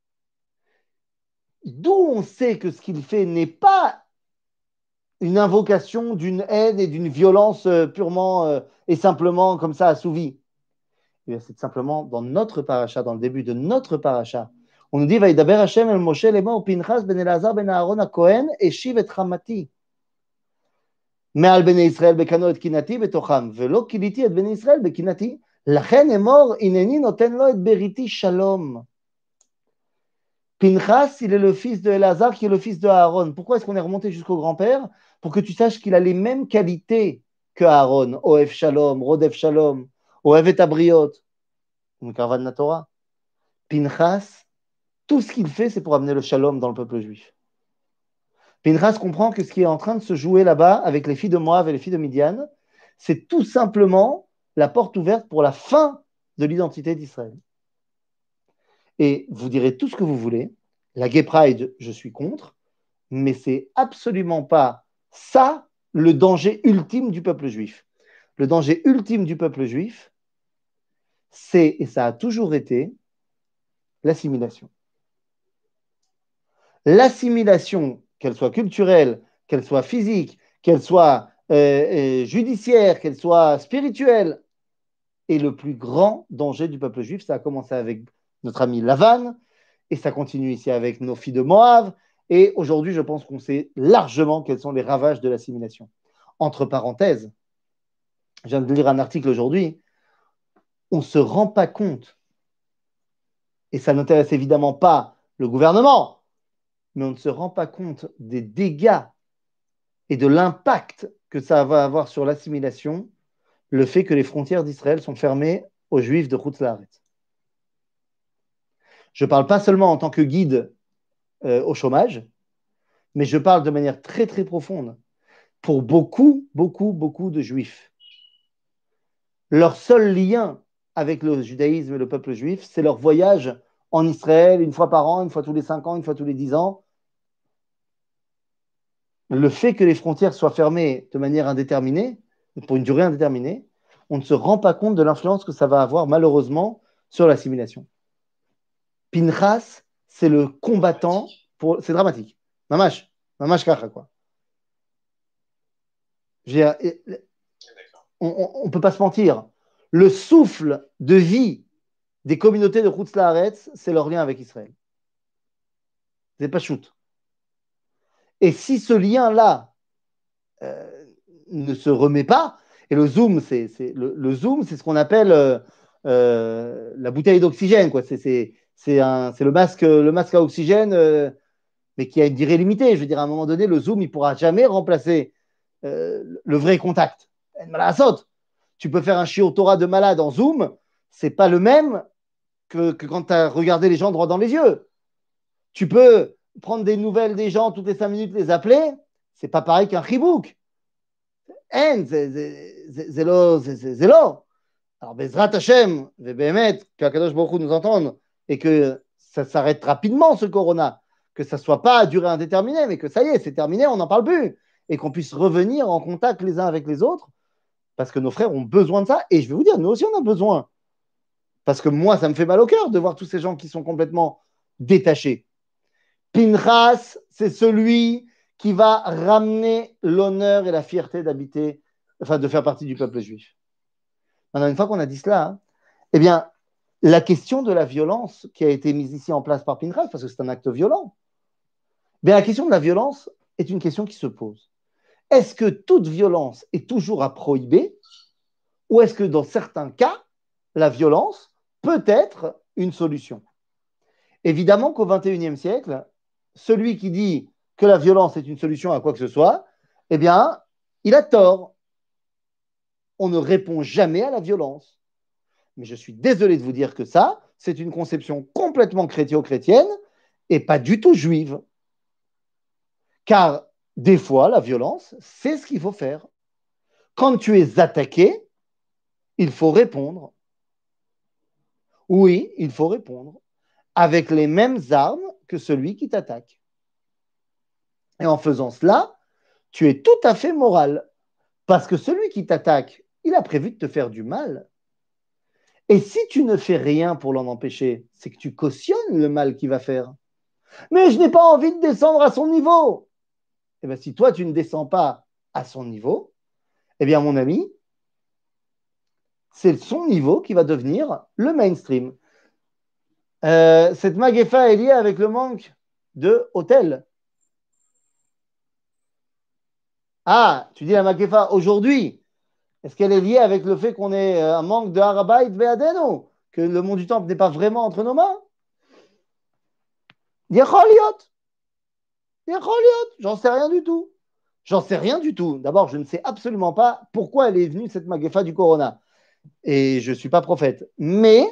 d'où on sait que ce qu'il fait n'est pas une invocation d'une haine et d'une violence purement et simplement comme ça assouvie. C'est simplement dans notre paracha, dans le début de notre paracha. On nous dit Vaïdaber Hashem el Moshe lema Pinchas ben Elazar ben Aaron HaKohen eshiv et Hamati. מעל בני ישראל בקנו את קנאתי בתוכם, ולא כיליתי את בני ישראל בקנאתי, לכן אמור, הנני נותן לו את בריתי שלום. Pinchas, il est le fils de Elazar qui est le fils de Aaron. Pourquoi est-ce qu'on est remonté jusqu'au grand-père? Pour que tu saches qu'il a les mêmes qualités que Aaron. Oev Shalom, Rodef Shalom, Oev et Abriot. Karvan la Torah. Pinchas, tout ce qu'il fait, c'est pour amener le Shalom dans le peuple juif. Pinchas comprend que ce qui est en train de se jouer là-bas avec les filles de Moab et les filles de Midian, c'est tout simplement la porte ouverte pour la fin de l'identité d'Israël. Et vous direz tout ce que vous voulez, la Gay Pride, je suis contre, mais c'est absolument pas ça le danger ultime du peuple juif. Le danger ultime du peuple juif, c'est, et ça a toujours été, l'assimilation. L'assimilation, qu'elle soit culturelle, qu'elle soit physique, qu'elle soit judiciaire, qu'elle soit spirituelle, est le plus grand danger du peuple juif. Ça a commencé avec notre ami Lavan, et ça continue ici avec nos filles de Moab, et aujourd'hui, je pense qu'on sait largement quels sont les ravages de l'assimilation. Entre parenthèses, je viens de lire un article aujourd'hui, on ne se rend pas compte, et ça n'intéresse évidemment pas le gouvernement, mais on ne se rend pas compte des dégâts et de l'impact que ça va avoir sur l'assimilation, le fait que les frontières d'Israël sont fermées aux Juifs de Chutz La'aretz. Je ne parle pas seulement en tant que guide au chômage, mais je parle de manière très très profonde pour beaucoup de Juifs. Leur seul lien avec le judaïsme et le peuple juif, c'est leur voyage en Israël une fois par an, une fois tous les 5 ans, une fois tous les 10 ans. Le fait que les frontières soient fermées de manière indéterminée, pour une durée indéterminée, on ne se rend pas compte de l'influence que ça va avoir malheureusement sur l'assimilation. Pinchas, c'est le combattant, c'est dramatique. Mamash kacha, quoi. On ne peut pas se mentir. Le souffle de vie des communautés de Chutz La'aretz, c'est leur lien avec Israël. C'est pas shoot. Et si ce lien-là ne se remet pas, et le zoom, le zoom, c'est ce qu'on appelle la bouteille d'oxygène, quoi. C'est le masque à oxygène, mais qui a une durée limitée. Je veux dire, à un moment donné, le zoom, il ne pourra jamais remplacer le vrai contact. Tu peux faire un shiur Torah de malade en zoom, c'est pas le même que quand tu as regardé les gens droit dans les yeux. Tu peux prendre des nouvelles des gens toutes les 5 minutes, les appeler, c'est pas pareil qu'un chibouk. Zélo. Alors, Bezrat Hashem, Bémet, que Akadosh Baruch Hu nous entende et que ça s'arrête rapidement ce corona, que ça ne soit pas à durée indéterminée, mais que ça y est, c'est terminé, on n'en parle plus, et qu'on puisse revenir en contact les uns avec les autres, parce que nos frères ont besoin de ça, et je vais vous dire, nous aussi on a besoin. Parce que moi, ça me fait mal au cœur de voir tous ces gens qui sont complètement détachés. Pinchas, c'est celui qui va ramener l'honneur et la fierté d'habiter, enfin de faire partie du peuple juif. Maintenant, une fois qu'on a dit cela, hein, eh bien, la question de la violence qui a été mise ici en place par Pinchas, parce que c'est un acte violent, eh bien, la question de la violence est une question qui se pose. Est-ce que toute violence est toujours à prohiber ou est-ce que dans certains cas, la violence peut être une solution? Évidemment qu'au XXIe siècle, celui qui dit que la violence est une solution à quoi que ce soit, eh bien, il a tort. On ne répond jamais à la violence. Mais je suis désolé de vous dire que ça, c'est une conception complètement chrétio-chrétienne et pas du tout juive. Car des fois, la violence, c'est ce qu'il faut faire. Quand tu es attaqué, il faut répondre. Oui, il faut répondre avec les mêmes armes que celui qui t'attaque. Et en faisant cela, tu es tout à fait moral. Parce que celui qui t'attaque, il a prévu de te faire du mal. Et si tu ne fais rien pour l'en empêcher, c'est que tu cautionnes le mal qu'il va faire. Mais je n'ai pas envie de descendre à son niveau. Eh bien, si toi, tu ne descends pas à son niveau, eh bien, mon ami, c'est son niveau qui va devenir le mainstream. Cette Magefa est liée avec le manque de hôtels. Ah, tu dis la Magefa aujourd'hui. Est-ce qu'elle est liée avec le fait qu'on ait un manque de Harabait Ve'adenu, que le mont du Temple n'est pas vraiment entre nos mains? Yecholiot. J'en sais rien du tout. J'en sais rien du tout. D'abord, je ne sais absolument pas pourquoi elle est venue, cette Magefa du Corona. Et je ne suis pas prophète. Mais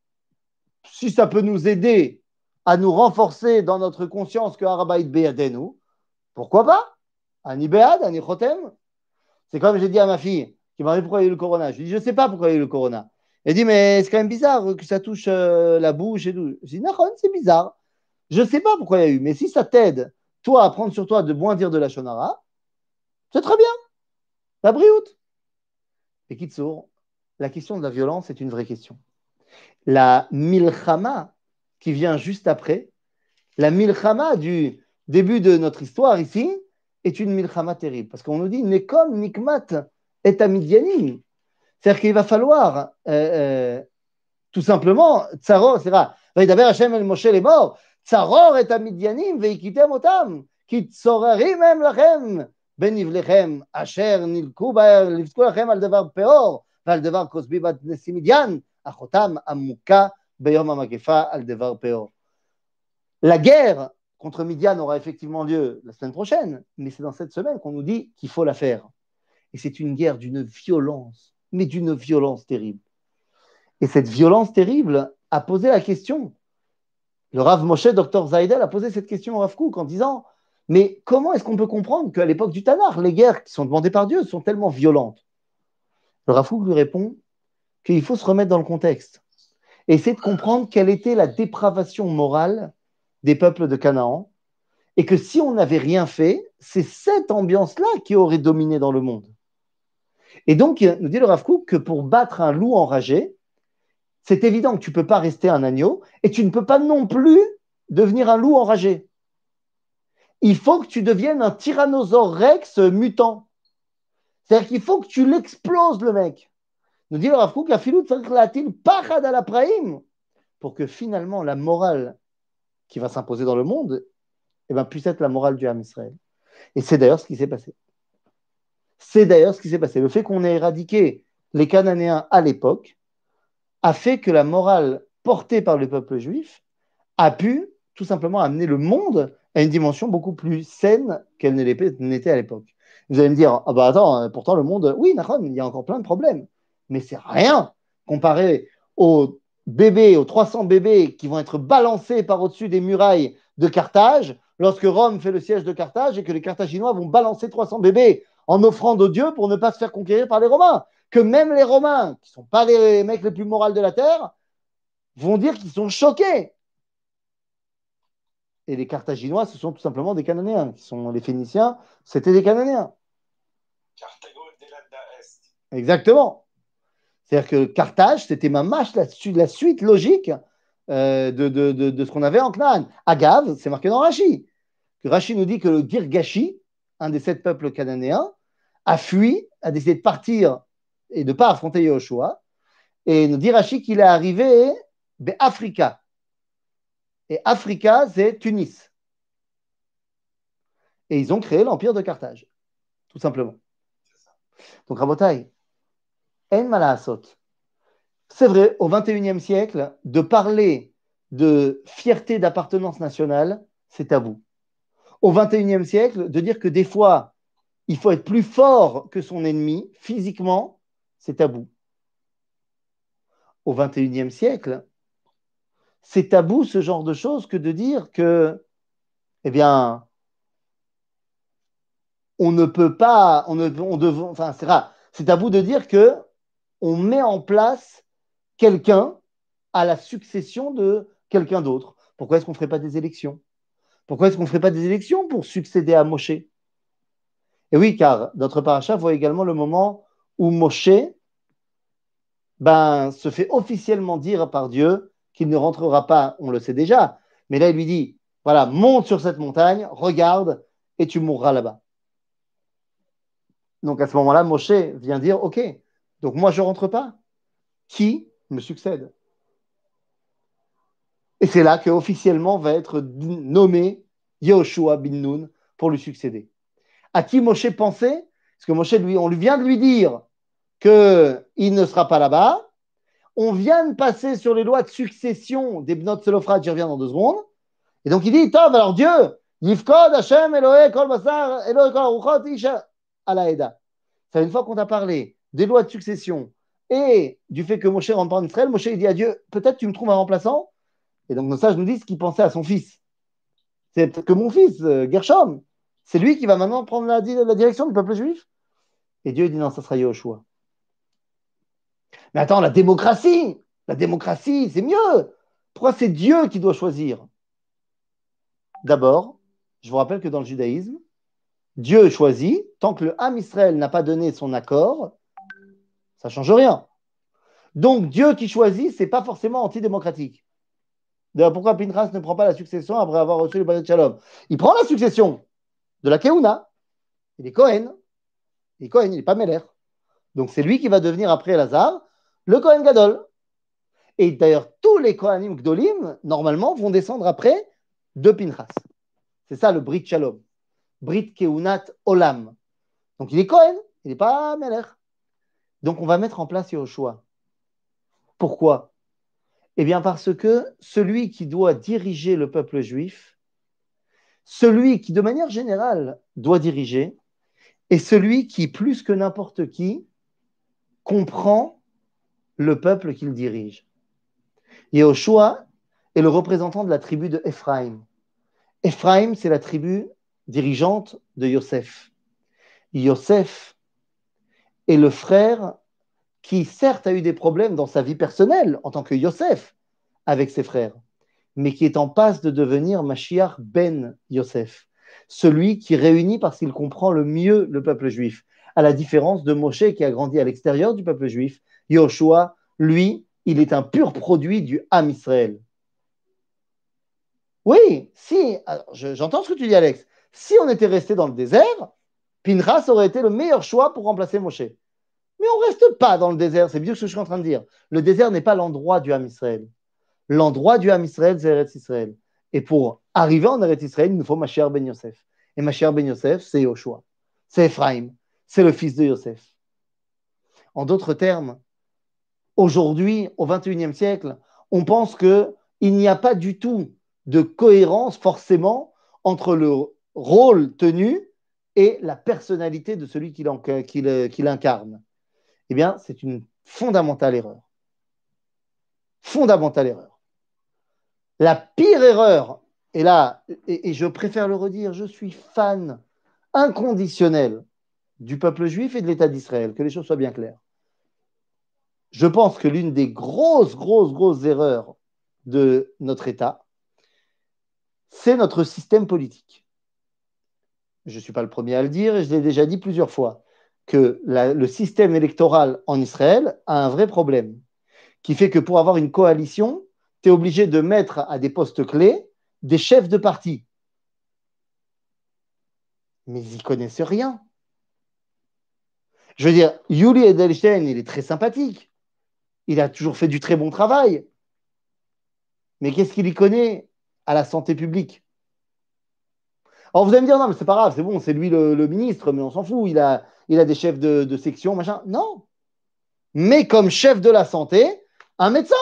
si ça peut nous aider à nous renforcer dans notre conscience que Harabait Be'adenu, pourquoi pas? Ani Be'ad, Ani Chotem. C'est comme j'ai dit à ma fille qui m'a dit pourquoi il y a eu le Corona. Je lui ai dit, je ne sais pas pourquoi il y a eu le Corona. Elle dit, mais c'est quand même bizarre que ça touche la bouche et tout. Je dis, non, c'est bizarre. Je ne sais pas pourquoi il y a eu, mais si ça t'aide, toi, à prendre sur toi de moins dire de la Shonara, c'est très bien. La brioute. Et Kitsour, la question de la violence est une vraie question. La milchama qui vient juste après, la milchama du début de notre histoire ici, est une milchama terrible. Parce qu'on nous dit, Nekom, Nikmat et Amidianim. C'est-à-dire qu'il va falloir tout simplement, Tsaror, c'est vrai, Vaidaber Hashem el Moshe les morts, Tsaror et Amidianim, Veikitem otam, Kitsorarim em lachem, Ben Ivlechem, Asher nilku livtku lachem al devar peor, ועל דבר כוסבי בת נשיא מדיין, אחותם עמוקה ביום המגפה על דבר peor. La guerre contre Midian aura effectivement lieu la semaine prochaine, mais c'est dans cette semaine qu'on nous dit qu'il faut la faire. Et c'est une guerre d'une violence, mais d'une violence terrible. Et cette violence terrible a posé la question. Le Rav Moshe, Dr Zaydel, a posé cette question au Rav Kook en disant, mais comment est-ce qu'on peut comprendre qu'à l'époque du Tanakh, les guerres qui sont demandées par Dieu sont tellement violentes? Le Rav Kook lui répond qu'il faut se remettre dans le contexte et essayer de comprendre quelle était la dépravation morale des peuples de Canaan et que si on n'avait rien fait, c'est cette ambiance-là qui aurait dominé dans le monde. Et donc, nous dit le Rav Kook que pour battre un loup enragé, c'est évident que tu ne peux pas rester un agneau et tu ne peux pas non plus devenir un loup enragé. Il faut que tu deviennes un tyrannosaure rex mutant. C'est-à-dire qu'il faut que tu l'exploses, le mec. Nous dit le Rav Kook, pour que finalement la morale qui va s'imposer dans le monde puisse être la morale du Ham Israël. Et c'est d'ailleurs ce qui s'est passé. C'est d'ailleurs ce qui s'est passé. Le fait qu'on ait éradiqué les Cananéens à l'époque a fait que la morale portée par le peuple juif a pu tout simplement amener le monde à une dimension beaucoup plus saine qu'elle n'était à l'époque. Vous allez me dire, ah bah attends, pourtant le monde, oui, il y a encore plein de problèmes, mais c'est rien comparé aux bébés, aux 300 bébés qui vont être balancés par au-dessus des murailles de Carthage lorsque Rome fait le siège de Carthage et que les Carthaginois vont balancer 300 bébés en offrande aux dieux pour ne pas se faire conquérir par les Romains. Que même les Romains, qui ne sont pas les mecs les plus moraux de la terre, vont dire qu'ils sont choqués. Et les Carthaginois, ce sont tout simplement des Cananéens. Qui sont les Phéniciens, c'était des Cananéens. Carthago delanda est. Exactement. C'est-à-dire que Carthage, c'était mamash la suite logique de ce qu'on avait en Canaan. Agave, c'est marqué dans Rashi, que Rashi nous dit que le Girgashi, un des 7 peuples cananéens, a fui, a décidé de partir et de ne pas affronter Yahushua. Et nous dit Rashi qu'il est arrivé Africa. Et Africa, c'est Tunis. Et ils ont créé l'empire de Carthage, tout simplement. Donc, Rabotai, en malaasot. C'est vrai, au XXIe siècle, de parler de fierté d'appartenance nationale, c'est tabou. Au XXIe siècle, de dire que des fois, il faut être plus fort que son ennemi, physiquement, c'est tabou. Au XXIe siècle, c'est tabou ce genre de choses que de dire que, eh bien, on ne peut pas, enfin, c'est rare. C'est tabou de dire que on met en place quelqu'un à la succession de quelqu'un d'autre. Pourquoi est-ce qu'on ne ferait pas des élections? Pourquoi est-ce qu'on ne ferait pas des élections pour succéder à Moshe? Et oui, car notre paracha voit également le moment où Moshe se fait officiellement dire par Dieu qu'il ne rentrera pas, on le sait déjà, mais là il lui dit, voilà, monte sur cette montagne, regarde, et tu mourras là-bas. Donc à ce moment-là, Moshe vient dire, ok, donc moi je ne rentre pas. Qui me succède? Et c'est là qu'officiellement va être nommé Yehoshua bin Nun pour lui succéder. À qui Moshe pensait? Parce que Moshe, on lui vient de lui dire qu'il ne sera pas là-bas. On vient de passer sur les lois de succession des Bnot Selophrad, j'y reviens dans 2 secondes. Et donc il dit, Tov, alors Dieu, Yifkod Hashem Elohe Kol Basar Elohe Kol Aruchot Isha Alaeda. Ça, une fois qu'on a parlé des lois de succession et du fait que Moshe rentre pas en Israël, Moshe il dit à Dieu, peut-être tu me trouves un remplaçant. Et donc nos sages nous disent qu'il pensait à son fils. C'est peut-être que mon fils, Gershom, c'est lui qui va maintenant prendre la direction du peuple juif. Et Dieu dit non, ça sera Yehoshua. Mais attends, la démocratie, c'est mieux. Pourquoi c'est Dieu qui doit choisir? D'abord, je vous rappelle que dans le judaïsme, Dieu choisit, tant que le Ham Israël n'a pas donné son accord, ça ne change rien. Donc Dieu qui choisit, ce n'est pas forcément antidémocratique. D'ailleurs, pourquoi Pinchas ne prend pas la succession après avoir reçu le Brit Shalom? Il prend la succession de la Keuna. Il est Cohen. Il n'est pas Meller. Donc c'est lui qui va devenir après Lazare le Cohen Gadol. Et d'ailleurs, tous les Kohanim Gdolim, normalement, vont descendre après de Pinchas. C'est ça le Brit Shalom. Brit Keunat Olam. Donc il est Cohen, il n'est pas Meller. Donc on va mettre en place Yehoshua. Pourquoi? Eh bien parce que celui qui doit diriger le peuple juif, celui qui de manière générale doit diriger, est celui qui, plus que n'importe qui, comprend le peuple qu'il dirige. Yehoshua est le représentant de la tribu de Ephraïm. Ephraïm, c'est la tribu dirigeante de Yosef. Yosef est le frère qui, certes, a eu des problèmes dans sa vie personnelle en tant que Yosef avec ses frères, mais qui est en passe de devenir Mashiach ben Yosef, celui qui réunit parce qu'il comprend le mieux le peuple juif, à la différence de Moshe qui a grandi à l'extérieur du peuple juif. Yehoshua, lui, il est un pur produit du Ham Israël. Oui, si, j'entends ce que tu dis, Alex. Si on était resté dans le désert, Pinchas aurait été le meilleur choix pour remplacer Moshe. Mais on ne reste pas dans le désert, c'est bien ce que je suis en train de dire. Le désert n'est pas l'endroit du Ham Israël. L'endroit du Ham Israël, c'est Eretz Israël. Et pour arriver en Eretz Israël, il nous faut Mashiach ben Yosef. Et Mashiach ben Yosef, c'est Yehoshua. C'est Ephraim. C'est le fils de Yosef. En d'autres termes, aujourd'hui, au XXIe siècle, on pense qu'il n'y a pas du tout de cohérence forcément entre le rôle tenu et la personnalité de celui qui l'incarne. Eh bien, c'est une fondamentale erreur. Fondamentale erreur. La pire erreur, et là, et je préfère le redire, je suis fan inconditionnel du peuple juif et de l'État d'Israël, que les choses soient bien claires. Je pense que l'une des grosses erreurs de notre État, c'est notre système politique. Je ne suis pas le premier à le dire, et je l'ai déjà dit plusieurs fois, que le système électoral en Israël a un vrai problème, qui fait que pour avoir une coalition, tu es obligé de mettre à des postes clés des chefs de parti. mais ils n'y connaissent rien. Je veux dire, Yuli Edelstein, il est très sympathique. Il a toujours fait du très bon travail. Mais qu'est-ce qu'il y connaît à la santé publique? Alors vous allez me dire, non, mais c'est pas grave, c'est bon, c'est lui le ministre, mais on s'en fout, il a des chefs de section, machin. Non. Mais comme chef de la santé, un médecin.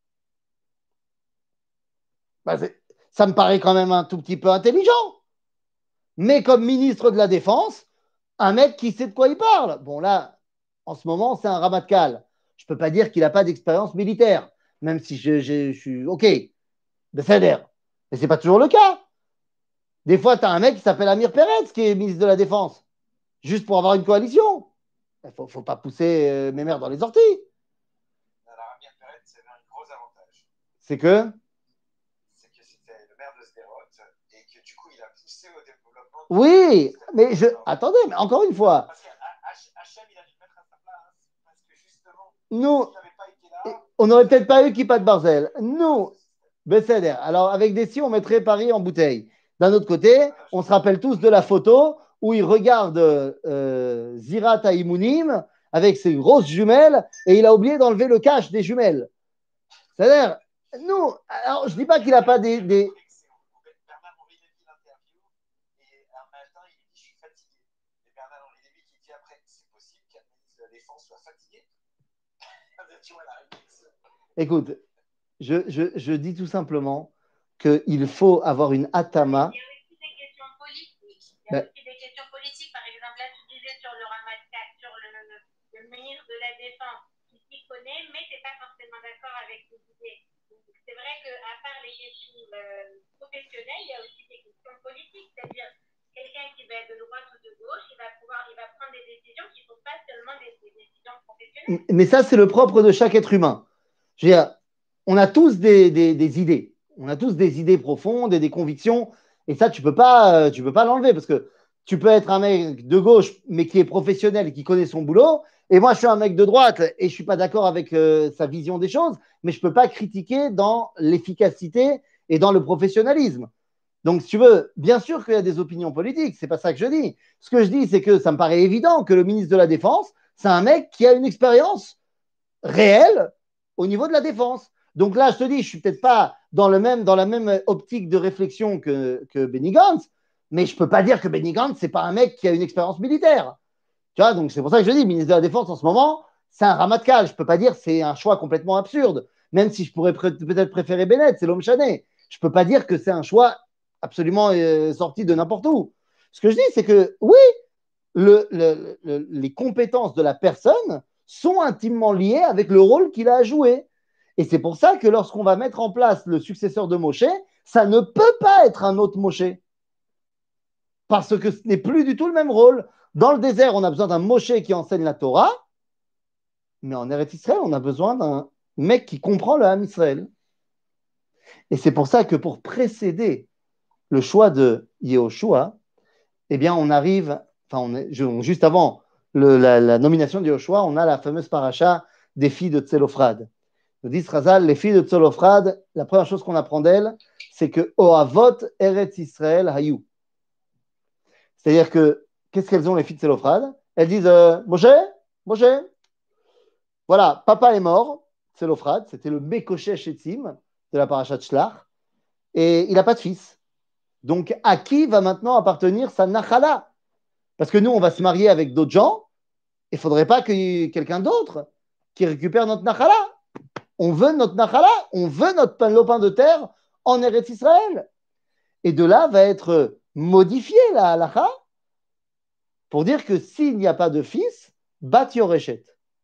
Bah, ça me paraît quand même un tout petit peu intelligent. Mais comme ministre de la Défense, un mec qui sait de quoi il parle. Bon, là, en ce moment, c'est un Ramatkal. Je ne peux pas dire qu'il n'a pas d'expérience militaire, même si je suis OK, de Feder. Mais ce n'est pas toujours le cas. Des fois, tu as un mec qui s'appelle Amir Peretz, qui est ministre de la Défense, juste pour avoir une coalition. Il ne faut pas pousser mes mères dans les orties. Alors, Amir Peretz, c'est un gros avantage. C'est que C'était le maire de Sderot et que du coup, il a poussé au développement. oui, mais attendez, mais encore une fois. Parce qu'Hachem, il a dû mettre à sa place. Parce que justement, Nous, s'il n'avait pas été là, on n'aurait peut-être pas eu Kippa de Barzel. Nous, Besséder. Alors, avec des si, on mettrait Paris en bouteille. D'un autre côté, on se rappelle tous de la photo où il regarde Zirat Haïmounim avec ses grosses jumelles et il a oublié d'enlever le cache des jumelles. C'est-à-dire, nous, alors, je ne dis pas qu'il n'a pas des. Bernard-Henri Lévy l'interview et un matin, il dit je suis fatigué. Et Bernard-Henri Lévy qui dit après c'est possible qu'un ministre de la Défense soit fatigué. Tu vois la réflexion. Écoute, je dis tout simplement qu'il faut avoir une atama. Il y a aussi des questions politiques. Il y a aussi des questions politiques. Par exemple, là, tu disais sur le Ramadan, sur le ministre de la Défense, qui s'y connaît, mais tu n'es pas forcément d'accord avec les idées. Donc, c'est vrai qu'à part les questions professionnelles, il y a aussi des questions politiques. C'est-à-dire, quelqu'un qui va être de droite ou de gauche, il va prendre des décisions qui ne sont pas seulement des décisions professionnelles. Mais ça, c'est le propre de chaque être humain. Je veux dire, on a tous des idées. On a tous des idées profondes et des convictions. Et ça, tu peux pas l'enlever parce que tu peux être un mec de gauche, mais qui est professionnel et qui connaît son boulot. Et moi, je suis un mec de droite et je suis pas d'accord avec sa vision des choses, mais je peux pas critiquer dans l'efficacité et dans le professionnalisme. Donc, si tu veux, bien sûr qu'il y a des opinions politiques, c'est pas ça que je dis. Ce que je dis, c'est que ça me paraît évident que le ministre de la Défense, c'est un mec qui a une expérience réelle au niveau de la défense. Donc là, je te dis, je suis peut-être pas dans la même optique de réflexion que Benny Gantz, mais je peux pas dire que Benny Gantz, c'est pas un mec qui a une expérience militaire. Tu vois, donc c'est pour ça que je dis, le ministre de la Défense en ce moment, c'est un ramatkal. Je peux pas dire que c'est un choix complètement absurde, même si je pourrais peut-être préférer Bennett, c'est l'homme chané. Je peux pas dire que c'est un choix absolument sorti de n'importe où. Ce que je dis, c'est que oui, les compétences de la personne sont intimement liées avec le rôle qu'il a à jouer. Et c'est pour ça que lorsqu'on va mettre en place le successeur de Moshe, ça ne peut pas être un autre Moshe. Parce que ce n'est plus du tout le même rôle. Dans le désert, on a besoin d'un Moshe qui enseigne la Torah, mais en Eretz Israël, on a besoin d'un mec qui comprend le Ham Israël. Et c'est pour ça que pour précéder le choix de Yehoshua, eh bien, on arrive, juste avant la nomination de Yehoshua, on a la fameuse paracha des filles de Tselophrad. Nous dit Razal, les filles de Tselophrad, la première chose qu'on apprend d'elles, c'est que Ohavot Eretz Israël Hayou. C'est-à-dire que, qu'est-ce qu'elles ont, les filles de Tselophrad? Elles disent Moshe, voilà, papa est mort, Tselophrad, c'était le Mekoshe Shetzim de la paracha de Shlach, et il n'a pas de fils. Donc, à qui va maintenant appartenir sa Nachala? Parce que nous, on va se marier avec d'autres gens, il ne faudrait pas qu'il y ait quelqu'un d'autre qui récupère notre Nachala. On veut notre Nachala, on veut notre lopin de terre en Eretz Israël. Et de là va être modifiée la halacha pour dire que s'il n'y a pas de fils, bat yoreshet.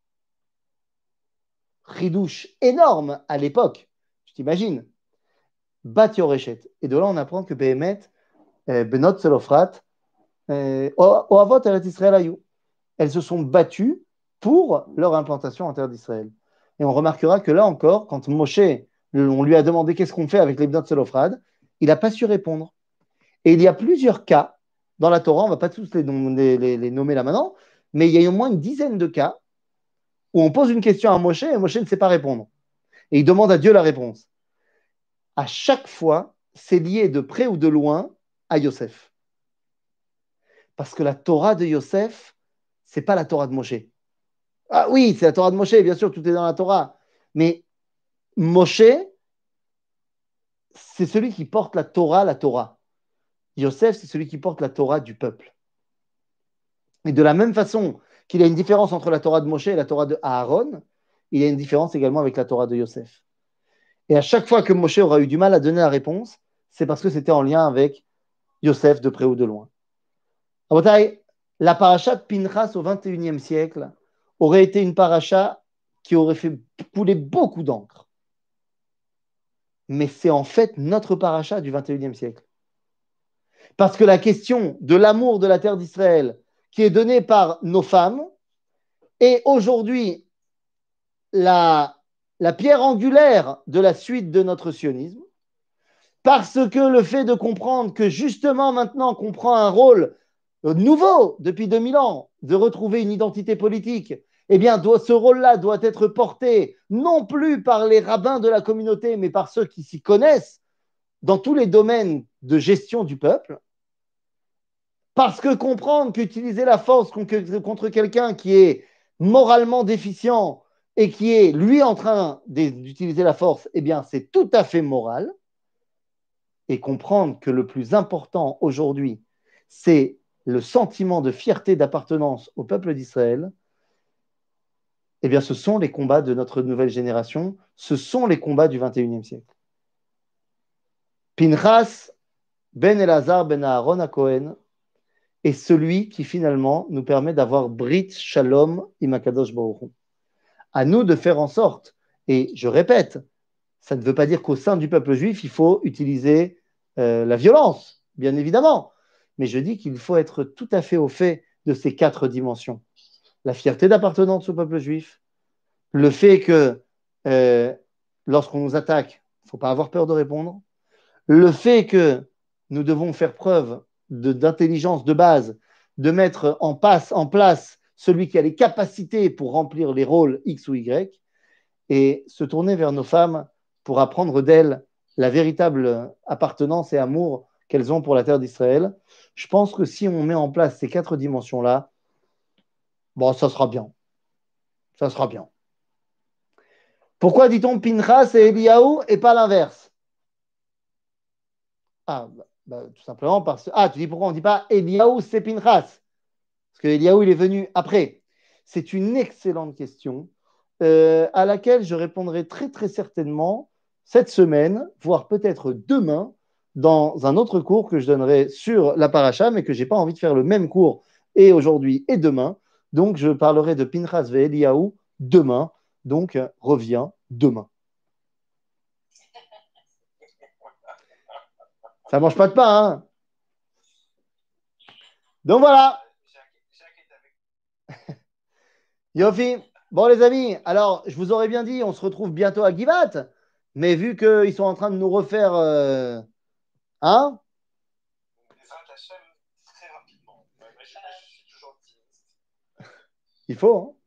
Ridouche énorme à l'époque, tu t'imagines. Bat yoreshet. Et de là, on apprend que Behemet, Benot Selofrat, Oavot Eretz Israël Ayou. Elles se sont battues pour leur implantation en terre d'Israël. Et on remarquera que là encore, quand Moshe, on lui a demandé qu'est-ce qu'on fait avec les Bnot Selophrad, il n'a pas su répondre. Et il y a plusieurs cas dans la Torah, on ne va pas tous les nommer là maintenant, mais il y a au moins une dizaine de cas où on pose une question à Moshe et Moshe ne sait pas répondre. Et il demande à Dieu la réponse. À chaque fois, c'est lié de près ou de loin à Yosef. Parce que la Torah de Yosef, c'est pas la Torah de Moshe. Ah oui, c'est la Torah de Moshe, bien sûr, tout est dans la Torah. Mais Moshe, c'est celui qui porte la Torah, la Torah. Yosef, c'est celui qui porte la Torah du peuple. Et de la même façon qu'il y a une différence entre la Torah de Moshe et la Torah de Aaron, il y a une différence également avec la Torah de Yosef. Et à chaque fois que Moshe aura eu du mal à donner la réponse, c'est parce que c'était en lien avec Yosef de près ou de loin. Rabotai, la paracha de Pinchas au XXIe siècle aurait été une paracha qui aurait fait couler beaucoup d'encre. Mais c'est en fait notre paracha du XXIe siècle. Parce que la question de l'amour de la terre d'Israël qui est donnée par nos femmes est aujourd'hui la pierre angulaire de la suite de notre sionisme. Parce que le fait de comprendre que justement maintenant qu'on prend un rôle nouveau depuis 2000 ans, de retrouver une identité politique, eh bien, ce rôle-là doit être porté non plus par les rabbins de la communauté, mais par ceux qui s'y connaissent dans tous les domaines de gestion du peuple. Parce que comprendre qu'utiliser la force contre quelqu'un qui est moralement déficient et qui est lui en train d'utiliser la force, eh bien, c'est tout à fait moral. Et comprendre que le plus important aujourd'hui, c'est le sentiment de fierté d'appartenance au peuple d'Israël, eh bien, ce sont les combats de notre nouvelle génération, ce sont les combats du XXIe siècle. Pinchas ben Elazar ben Aaron à Cohen est celui qui finalement nous permet d'avoir Brit Shalom imakadosh Baruch Hu. À nous de faire en sorte, et je répète, ça ne veut pas dire qu'au sein du peuple juif, il faut utiliser la violence, bien évidemment. Mais je dis qu'il faut être tout à fait au fait de ces 4 dimensions. La fierté d'appartenance au peuple juif, le fait que lorsqu'on nous attaque, il ne faut pas avoir peur de répondre, le fait que nous devons faire preuve d'intelligence de base, de mettre en place celui qui a les capacités pour remplir les rôles X ou Y, et se tourner vers nos femmes pour apprendre d'elles la véritable appartenance et amour qu'elles ont pour la terre d'Israël. Je pense que si on met en place ces 4 dimensions-là, bon, ça sera bien. Ça sera bien. Pourquoi dit-on Pinchas et Eliaou et pas l'inverse? Tout simplement parce que... Ah, tu dis pourquoi on ne dit pas Eliaou c'est Pinchas? Parce que Eliaou, il est venu après. C'est une excellente question à laquelle je répondrai très très certainement cette semaine, voire peut-être demain, dans un autre cours que je donnerai sur la paracha, mais que je n'ai pas envie de faire le même cours et aujourd'hui et demain. Donc, je parlerai de Pinchas ve Eliaou demain. Donc, reviens demain. Ça ne mange pas de pain, hein? Donc voilà. Yofi. Bon, les amis, alors, je vous aurais bien dit, on se retrouve bientôt à Givat, mais vu qu'ils sont en train de nous refaire... hein? Il faut, hein?